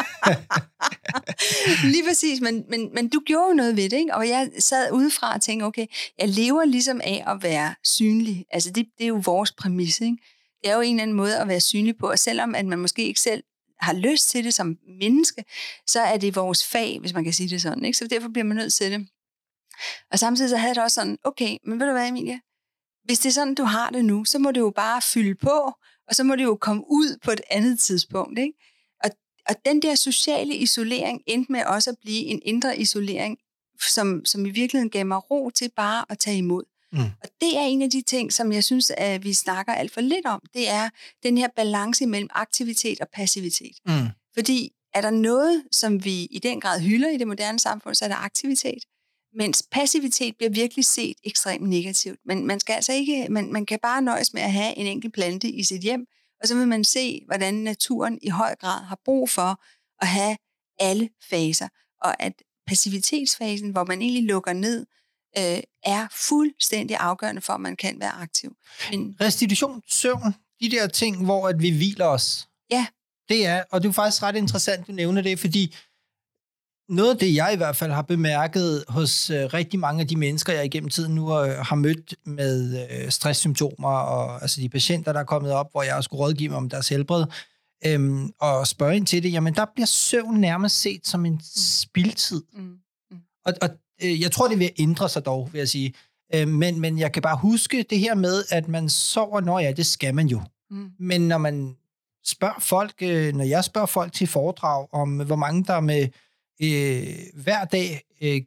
Lige præcis, men du gjorde jo noget ved det, ikke? Og jeg sad udefra og tænkte, okay, jeg lever ligesom af at være synlig. Altså, det er jo vores præmis, ikke? Det er jo en eller anden måde at være synlig på, og selvom at man måske ikke selv har lyst til det som menneske, så er det vores fag, hvis man kan sige det sådan, ikke? Så derfor bliver man nødt til det. Og samtidig så havde det også sådan, okay, men ved du hvad, Emilie? Hvis det er sådan, du har det nu, så må det jo bare fylde på, og så må det jo komme ud på et andet tidspunkt, ikke? Og den der sociale isolering endte med også at blive en indre isolering, som i virkeligheden gav mig ro til bare at tage imod. Og det er en af de ting, som jeg synes, at vi snakker alt for lidt om. Det er den her balance mellem aktivitet og passivitet. Fordi er der noget, som vi i den grad hylder i det moderne samfund, så er der aktivitet. Mens passivitet bliver virkelig set ekstremt negativt. Men man skal altså ikke, man kan bare nøjes med at have en enkelt plante i sit hjem, og så vil man se, hvordan naturen i høj grad har brug for at have alle faser. Og at passivitetsfasen, hvor man egentlig lukker ned, er fuldstændig afgørende for, at man kan være aktiv. Men restitution, søvn, de der ting, hvor at vi hviler os. Ja. Det er, og det er faktisk ret interessant, du nævner det, fordi noget af det, jeg i hvert fald har bemærket hos rigtig mange af de mennesker, jeg igennem tiden nu har mødt med stresssymptomer, og altså de patienter, der er kommet op, hvor jeg skulle rådgive om deres helbred, og spørge ind til det, jamen der bliver søvn nærmest set som en spildtid. Og jeg tror, det vil ændre sig dog, vil jeg sige. Men jeg kan bare huske det her med, at man sover, når ja, det skal man jo. Men når man spørger folk, når jeg spørger folk til foredrag om, hvor mange der med hver dag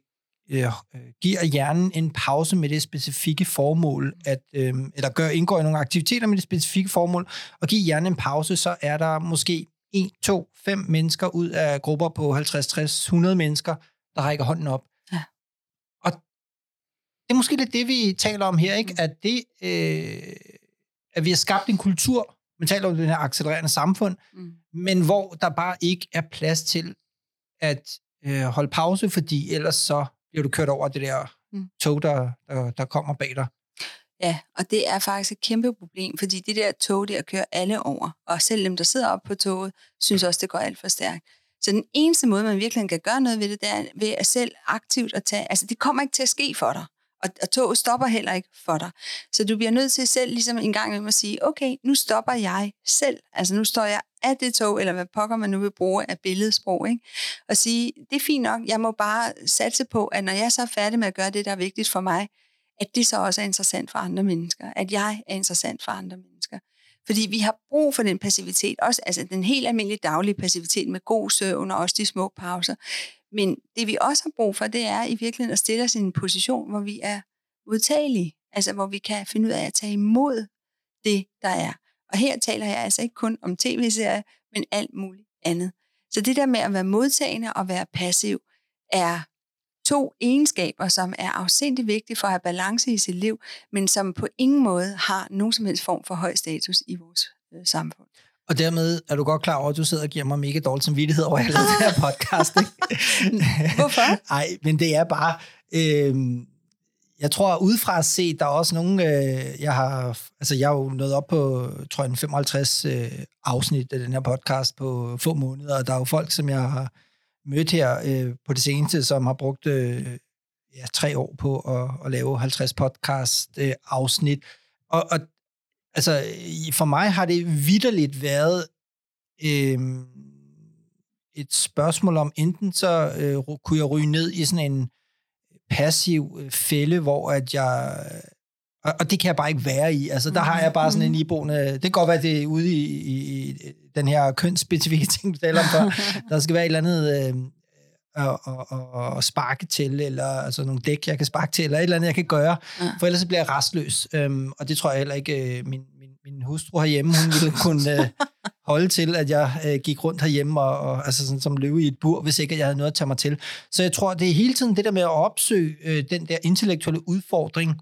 giver hjernen en pause med det specifikke formål, eller indgår i nogle aktiviteter med det specifikke formål, og give hjernen en pause, så er der måske 1, 2, 5 mennesker ud af grupper på 50, 60, 100 mennesker, der rækker hånden op. Ja. Og det er måske lidt det, vi taler om her, ikke? At det, at vi har skabt en kultur, man taler om den her accelererende samfund, men hvor der bare ikke er plads til at holde pause, fordi ellers så bliver du kørt over det der tog, der kommer bag dig. Ja, og det er faktisk et kæmpe problem, fordi det der tog, der kører alle over, og selv dem, der sidder oppe på toget, synes også, det går alt for stærkt. Så den eneste måde, man virkelig kan gøre noget ved det, det er ved at selv aktivt at tage, altså det kommer ikke til at ske for dig, og toget stopper heller ikke for dig. Så du bliver nødt til selv ligesom en gang med at sige, okay, nu stopper jeg selv, altså nu står jeg af det tog, eller hvad pokker man nu vil bruge af billedsprog, ikke? Og sige, det er fint nok, jeg må bare satse på, at når jeg så er færdig med at gøre det, der er vigtigt for mig, at det så også er interessant for andre mennesker, at jeg er interessant for andre mennesker. Fordi vi har brug for den passivitet, også altså den helt almindelige daglige passivitet med god søvn og også de små pauser. Men det vi også har brug for, det er i virkeligheden at stille os i en position, hvor vi er modtagelige, altså hvor vi kan finde ud af at tage imod det, der er. Og her taler jeg altså ikke kun om tv-serier, men alt muligt andet. Så det der med at være modtagende og være passiv, er 2 egenskaber, som er afsindigt vigtige for at have balance i sit liv, men som på ingen måde har nogen som helst form for høj status i vores samfund. Og dermed er du godt klar over, at du sidder og giver mig mega dårlig samvittighed over, at jeg lavede det her podcast, ikke? Hvorfor? Nej, men det er bare... jeg tror, udefra at se, der er også nogen... jeg er jo nået op på, tror jeg, 55 afsnit af den her podcast på få måneder, og der er jo folk, som jeg har mødt her på det seneste, som har brugt 3 år på at lave 50 podcast afsnit. Og altså, for mig har det vitterligt været et spørgsmål om, enten så kunne jeg ryge ned i sådan en passiv fælde, hvor at jeg... Og det kan jeg bare ikke være i. Altså, der har jeg bare sådan en iboende... Det kan godt være, det er ude i den her kønsspecifikke ting, du taler om for. Der skal være et eller andet at sparke til, eller altså nogle dæk, jeg kan sparke til, eller et eller andet, jeg kan gøre, for ellers så bliver jeg rastløs. Og det tror jeg heller ikke, min hustru herhjemme, hun ville kunne holde til, at jeg gik rundt herhjemme og altså sådan som løve i et bur, hvis ikke jeg havde noget at tage mig til. Så jeg tror, det er hele tiden det der med at opsøge den der intellektuelle udfordring.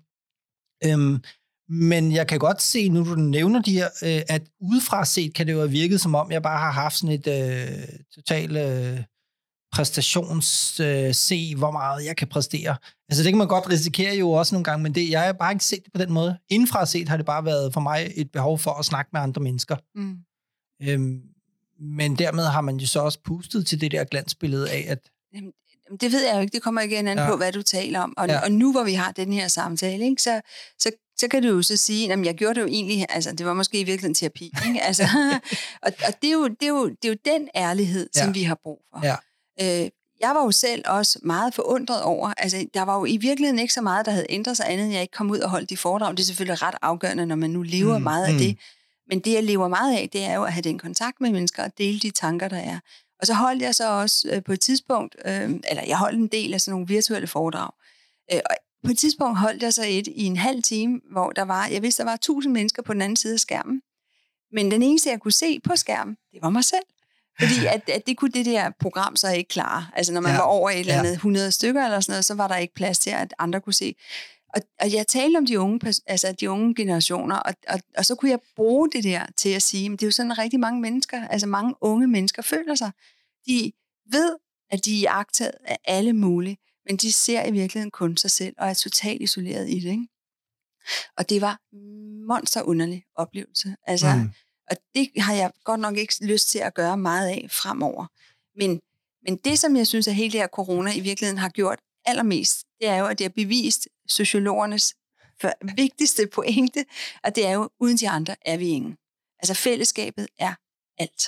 Men jeg kan godt se, nu du nævner de her, at udefra set kan det jo have virket, som om jeg bare har haft sådan et totalt se, hvor meget jeg kan præstere. Altså det kan man godt risikere jo også nogle gange, men jeg har bare ikke set det på den måde. Indenfra set har det bare været for mig et behov for at snakke med andre mennesker. Men dermed har man jo så også pustet til det der glansbillede af, at... Jamen, det ved jeg jo ikke. Det kommer igen an på, hvad du taler om. Og nu, hvor vi har den her samtale, ikke, så kan du jo så sige, at jeg gjorde det jo egentlig, altså det var måske i virkeligheden terapi. Ikke? Altså, og det er jo den ærlighed, som vi har brug for. Ja. Jeg var jo selv også meget forundret over, altså der var jo i virkeligheden ikke så meget, der havde ændret sig andet, end jeg ikke kom ud og holdt de foredrag. Det er selvfølgelig ret afgørende, når man nu lever meget af det. Men det, jeg lever meget af, det er jo at have den kontakt med mennesker og dele de tanker, der er. Og så holdt jeg så også på et tidspunkt, eller jeg holdt en del af sådan nogle virtuelle foredrag. Og på et tidspunkt holdt jeg så et i en halv time, hvor jeg vidste, der var 1000 mennesker på den anden side af skærmen. Men den eneste, jeg kunne se på skærmen, det var mig selv. Fordi at det kunne det der program så ikke klare. Altså når man var over et eller andet 100 stykker eller sådan noget, så var der ikke plads til, at andre kunne se. Og jeg talte om de unge generationer, og så kunne jeg bruge det der til at sige, at det er jo sådan, at rigtig mange mennesker, altså mange unge mennesker føler sig. De ved, at de er jagtet af alle mulige, men de ser i virkeligheden kun sig selv, og er totalt isoleret i det. Ikke? Og det var monsterunderlig oplevelse. Altså, og det har jeg godt nok ikke lyst til at gøre meget af fremover. Men det, som jeg synes, at hele det her corona i virkeligheden har gjort allermest, det er jo, at det har bevist sociologernes vigtigste pointe, og det er jo, uden de andre er vi ingen. Altså fællesskabet er alt.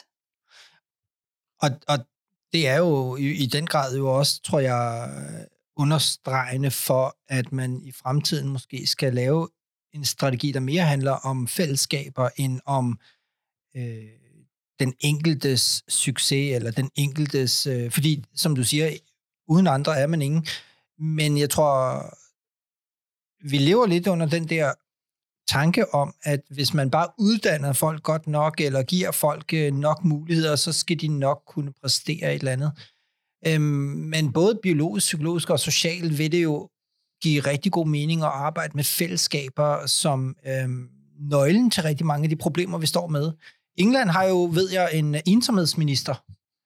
Og det er jo i den grad jo også, tror jeg, understregende for, at man i fremtiden måske skal lave en strategi, der mere handler om fællesskaber, end om den enkeltes succes, eller den enkeltes... fordi, som du siger, uden andre er man ingen. Men jeg tror, vi lever lidt under den der tanke om, at hvis man bare uddanner folk godt nok, eller giver folk nok muligheder, så skal de nok kunne præstere et eller andet. Men både biologisk, psykologisk og socialt vil det jo give rigtig god mening at arbejde med fællesskaber som nøglen til rigtig mange af de problemer, vi står med. England har jo, ved jeg, en ensomhedsminister.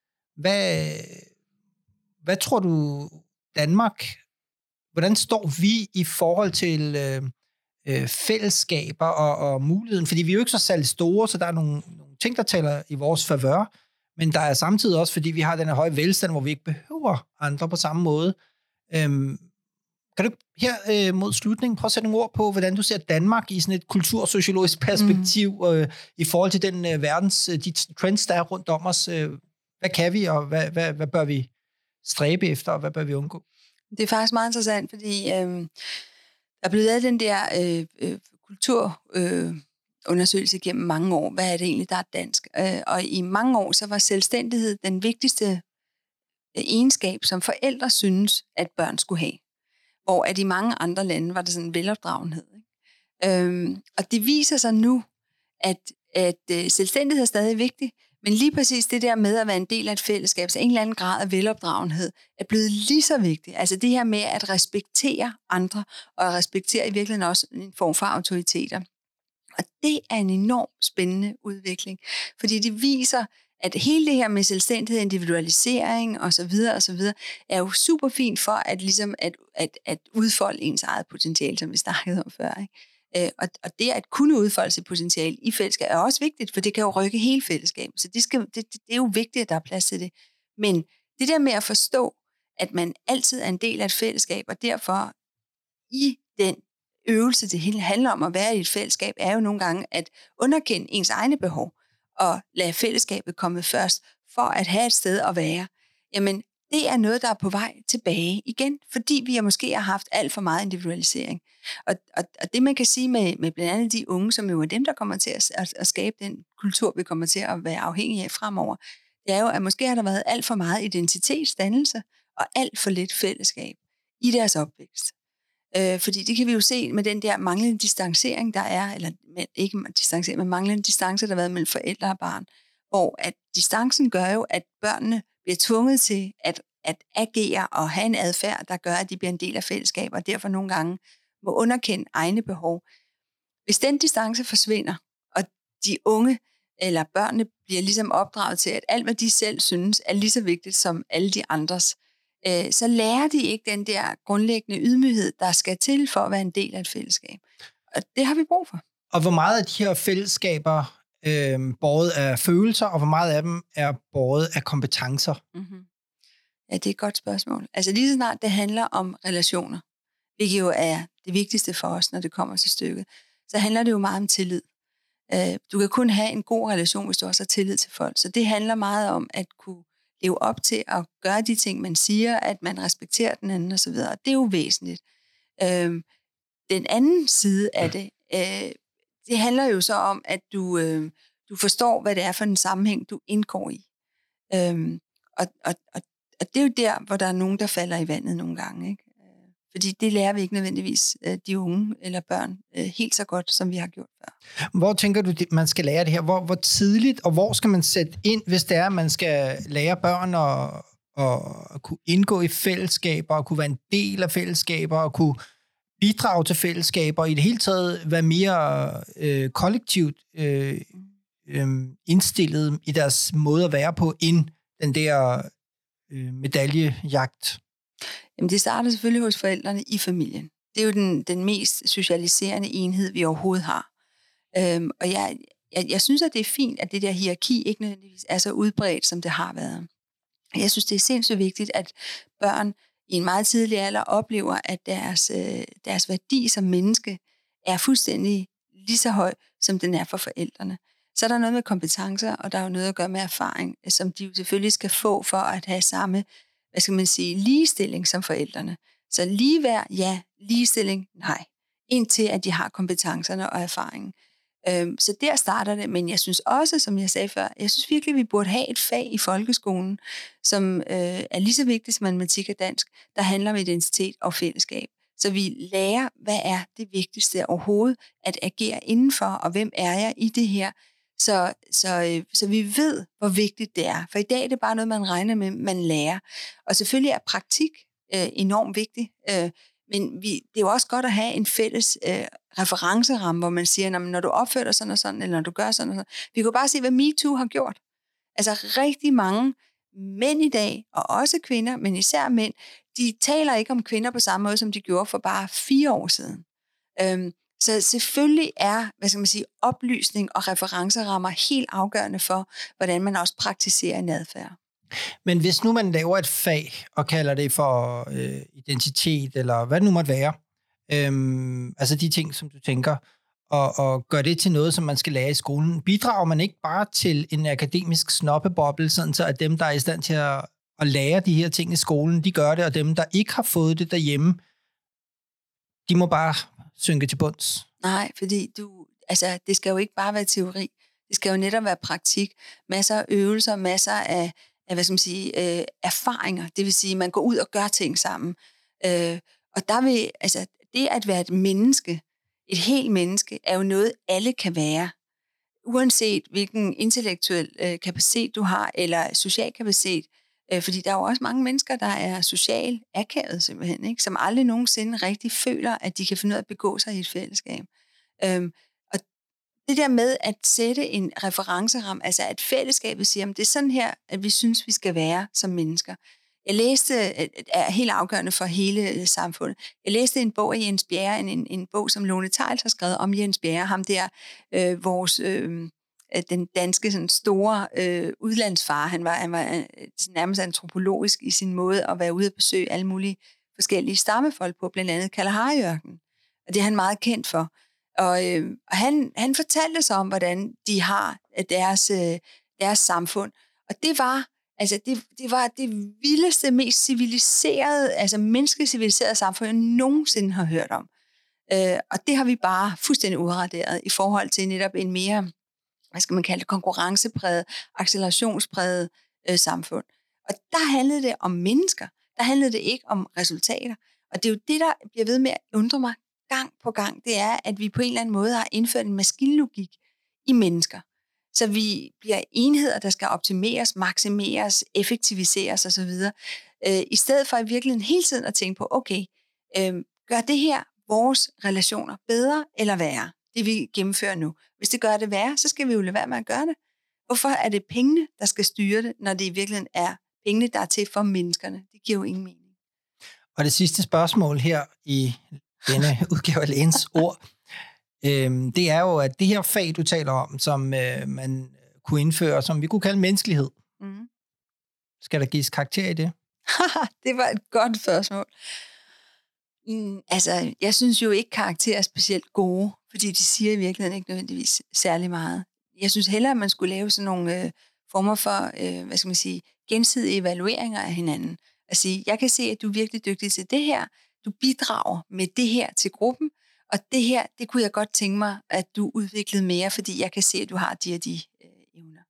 Hvad tror du, Danmark, hvordan står vi i forhold til fællesskaber og muligheden? Fordi vi er jo ikke så særlig store, så der er nogle ting, der taler i vores favør, men der er samtidig også, fordi vi har den her høje velstand, hvor vi ikke behøver andre på samme måde. Kan du her mod slutningen prøve at sætte nogle ord på, hvordan du ser Danmark i sådan et kultursociologisk perspektiv i forhold til den de trends, der er rundt om os? Hvad kan vi, og hvad bør vi stræbe efter, og hvad bør vi undgå? Det er faktisk meget interessant, fordi der er blevet lavet den der kulturundersøgelse gennem mange år. Hvad er det egentlig, der er dansk? Og i mange år, så var selvstændighed den vigtigste egenskab, som forældre synes, at børn skulle have. Hvor at i mange andre lande var det sådan en velopdragenhed. Ikke? Og det viser sig nu, at selvstændighed er stadig vigtig, men lige præcis det der med at være en del af et fællesskab, så en eller anden grad af velopdragenhed, er blevet lige så vigtigt. Altså det her med at respektere andre, og at respektere i virkeligheden også en form for autoriteter. Og det er en enormt spændende udvikling, fordi det viser, at hele det her med selvstændighed, individualisering osv. er jo super fint for at, ligesom at udfolde ens eget potentiale, som vi snakkede om før. Ikke? Og det at kunne udfolde sit potentiale i fællesskab er også vigtigt, for det kan jo rykke hele fællesskabet. Så det er jo vigtigt, at der er plads til det. Men det der med at forstå, at man altid er en del af et fællesskab, og derfor i den øvelse, det hele handler om at være i et fællesskab, er jo nogle gange at underkende ens egne behov, og lade fællesskabet komme først, for at have et sted at være. Jamen, det er noget, der er på vej tilbage igen, fordi vi måske har haft alt for meget individualisering. Og det, man kan sige med blandt andet de unge, som jo er dem, der kommer til at skabe den kultur, vi kommer til at være afhængige af fremover, det er jo, at måske har der været alt for meget identitetsdannelse, og alt for lidt fællesskab i deres opvækst. Fordi det kan vi jo se med den der manglende distancering, der er, eller ikke distancering, men manglende distance, der har været mellem forældre og barn, hvor at distancen gør jo, at børnene bliver tvunget til at agere og have en adfærd, der gør, at de bliver en del af fællesskab, og derfor nogle gange må underkende egne behov. Hvis den distance forsvinder, og de unge eller børnene bliver ligesom opdraget til, at alt, hvad de selv synes, er lige så vigtigt som alle de andres, så lærer de ikke den der grundlæggende ydmyghed, der skal til for at være en del af et fællesskab. Og det har vi brug for. Og hvor meget af de her fællesskaber båret af følelser, og hvor meget af dem er båret af kompetencer? Mm-hmm. Ja, det er et godt spørgsmål. Altså lige så snart det handler om relationer, hvilket jo er det vigtigste for os, når det kommer til stykket, så handler det jo meget om tillid. Du kan kun have en god relation, hvis du også har tillid til folk. Så det handler meget om at kunne leve op til at gøre de ting, man siger, at man respekterer den anden osv. Og det er jo væsentligt. Den anden side af det, det handler jo så om, at du forstår, hvad det er for en sammenhæng, du indgår i. Og det er jo der, hvor der er nogen, der falder i vandet nogle gange, ikke? Fordi det lærer vi ikke nødvendigvis de unge eller børn helt så godt, som vi har gjort før. Hvor tænker du, man skal lære det her? Hvor tidligt, og hvor skal man sætte ind, hvis det er, at man skal lære børn at kunne indgå i fællesskaber, og kunne være en del af fællesskaber, og kunne bidrage til fællesskaber, og i det hele taget være mere kollektivt indstillet i deres måde at være på, end den der medaljejagt? Jamen, det starter selvfølgelig hos forældrene i familien. Det er jo den mest socialiserende enhed, vi overhovedet har. Og jeg synes, at det er fint, at det der hierarki ikke nødvendigvis er så udbredt, som det har været. Jeg synes, det er sindssygt vigtigt, at børn i en meget tidlig alder oplever, at deres værdi som menneske er fuldstændig lige så høj, som den er for forældrene. Så er der noget med kompetencer, og der er jo noget at gøre med erfaring, som de jo selvfølgelig skal få for at have samme, hvad skal man sige, ligestilling som forældrene. Så ligeværd, ja. Ligestilling, nej. Indtil at de har kompetencerne og erfaringen. Så der starter det, men jeg synes også, som jeg sagde før, jeg synes virkelig, at vi burde have et fag i folkeskolen, som er lige så vigtigt som matematik og dansk, der handler om identitet og fællesskab. Så vi lærer, hvad er det vigtigste overhovedet at agere indenfor, og hvem er jeg i det her, så vi ved, hvor vigtigt det er. For i dag er det bare noget, man regner med, man lærer. Og selvfølgelig er praktik enormt vigtig, men det er jo også godt at have en fælles referenceramme, hvor man siger, når du opfører dig sådan og sådan, eller når du gør sådan og sådan. Vi kan bare se, hvad MeToo har gjort. Altså rigtig mange mænd i dag, og også kvinder, men især mænd, de taler ikke om kvinder på samme måde, som de gjorde for bare 4 år siden. Så selvfølgelig er, hvad skal man sige, oplysning og referencerammer helt afgørende for, hvordan man også praktiserer en adfærd. Men hvis nu man laver et fag og kalder det for identitet, eller hvad det nu måtte være, altså de ting, som du tænker, og gør det til noget, som man skal lære i skolen, bidrager man ikke bare til en akademisk snoppeboble, sådan så at dem, der er i stand til at lære de her ting i skolen, de gør det, og dem, der ikke har fået det derhjemme, de må bare synke til bunds? Nej, fordi det skal jo ikke bare være teori. Det skal jo netop være praktik. Masser af øvelser, masser af hvad skal man sige, erfaringer. Det vil sige, at man går ud og gør ting sammen. Og der vil, altså, det at være et menneske, et helt menneske, er jo noget, alle kan være. Uanset hvilken intellektuel kapacitet du har, eller social kapacitet. Fordi der er jo også mange mennesker, der er socialt akavet simpelthen, ikke? Som aldrig nogensinde rigtig føler, at de kan finde ud af at begå sig i et fællesskab. Og det der med at sætte en referenceramme, altså at fællesskabet siger, at det er sådan her, at vi synes, vi skal være som mennesker. Jeg læste, er helt afgørende for hele samfundet. Jeg læste en bog af Jens Bjerre, en bog, som Lone Theils har skrevet om Jens Bjerre, ham der, vores... den danske sådan store udlandsfar. Han var nærmest antropologisk i sin måde at være ude og besøge alle mulige forskellige stammefolk på, blandt andet Kalahari-ørkenen. Og det er han meget kendt for. Og han fortalte så om, hvordan de har deres samfund. Og det var det vildeste, mest civiliserede, altså menneskeciviliserede samfund, jeg nogensinde har hørt om. Og det har vi bare fuldstændig udraderet i forhold til netop en mere, hvad skal man kalde det, konkurrencepræget, accelerationspræget samfund. Og der handlede det om mennesker. Der handlede det ikke om resultater. Og det er jo det, der bliver ved med at undre mig gang på gang, det er, at vi på en eller anden måde har indført en maskinlogik i mennesker. Så vi bliver enheder, der skal optimeres, maksimeres, effektiviseres osv. I stedet for i virkeligheden hele tiden at tænke på, okay, gør det her vores relationer bedre eller værre, det vi gennemfører nu. Hvis det gør det værre, så skal vi jo lade være med at gøre det. Hvorfor er det pengene, der skal styre det, når det i virkeligheden er pengene, der er til for menneskerne? Det giver jo ingen mening. Og det sidste spørgsmål her i denne udgave af Lægens Ord, det er jo, at det her fag, du taler om, som man kunne indføre, som vi kunne kalde menneskelighed. Mm. Skal der gives karakter i det? Det var et godt spørgsmål. Altså, jeg synes jo ikke, karakterer er specielt gode, fordi de siger i virkeligheden ikke nødvendigvis særlig meget. Jeg synes hellere, at man skulle lave sådan nogle former for, gensidige evalueringer af hinanden. At sige, jeg kan se, at du er virkelig dygtig til det her, du bidrager med det her til gruppen, og det her, det kunne jeg godt tænke mig, at du udviklede mere, fordi jeg kan se, at du har de og de evner.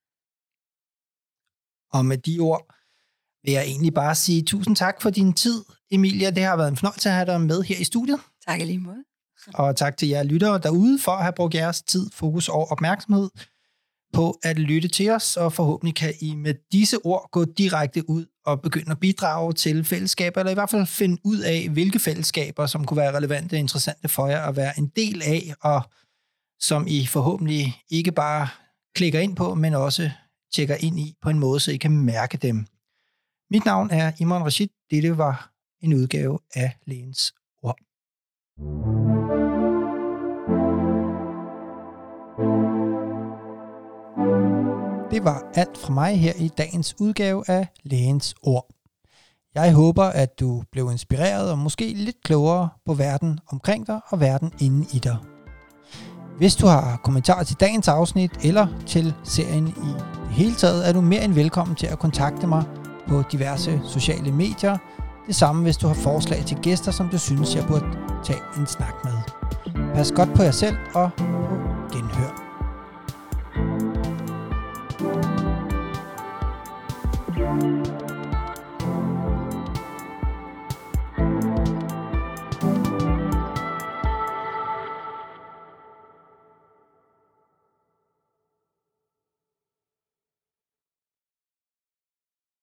Og med de ord vil jeg egentlig bare sige tusind tak for din tid, Emilia. Det har været en fornøjelse at have dig med her i studiet. Tak i lige måde. Og tak til jer lyttere derude for at have brugt jeres tid, fokus og opmærksomhed på at lytte til os, og forhåbentlig kan I med disse ord gå direkte ud og begynde at bidrage til fællesskaber, eller i hvert fald finde ud af, hvilke fællesskaber, som kunne være relevante og interessante for jer at være en del af, og som I forhåbentlig ikke bare klikker ind på, men også tjekker ind i på en måde, så I kan mærke dem. Mit navn er Imran Rashid. Dette var en udgave af Lægens Ord. Det var alt fra mig her i dagens udgave af Lægens Ord. Jeg håber, at du blev inspireret og måske lidt klogere på verden omkring dig og verden inde i dig. Hvis du har kommentarer til dagens afsnit eller til serien i det hele taget, er du mere end velkommen til at kontakte mig på diverse sociale medier. Det samme, hvis du har forslag til gæster, som du synes, jeg burde tage en snak med. Pas godt på jer selv, og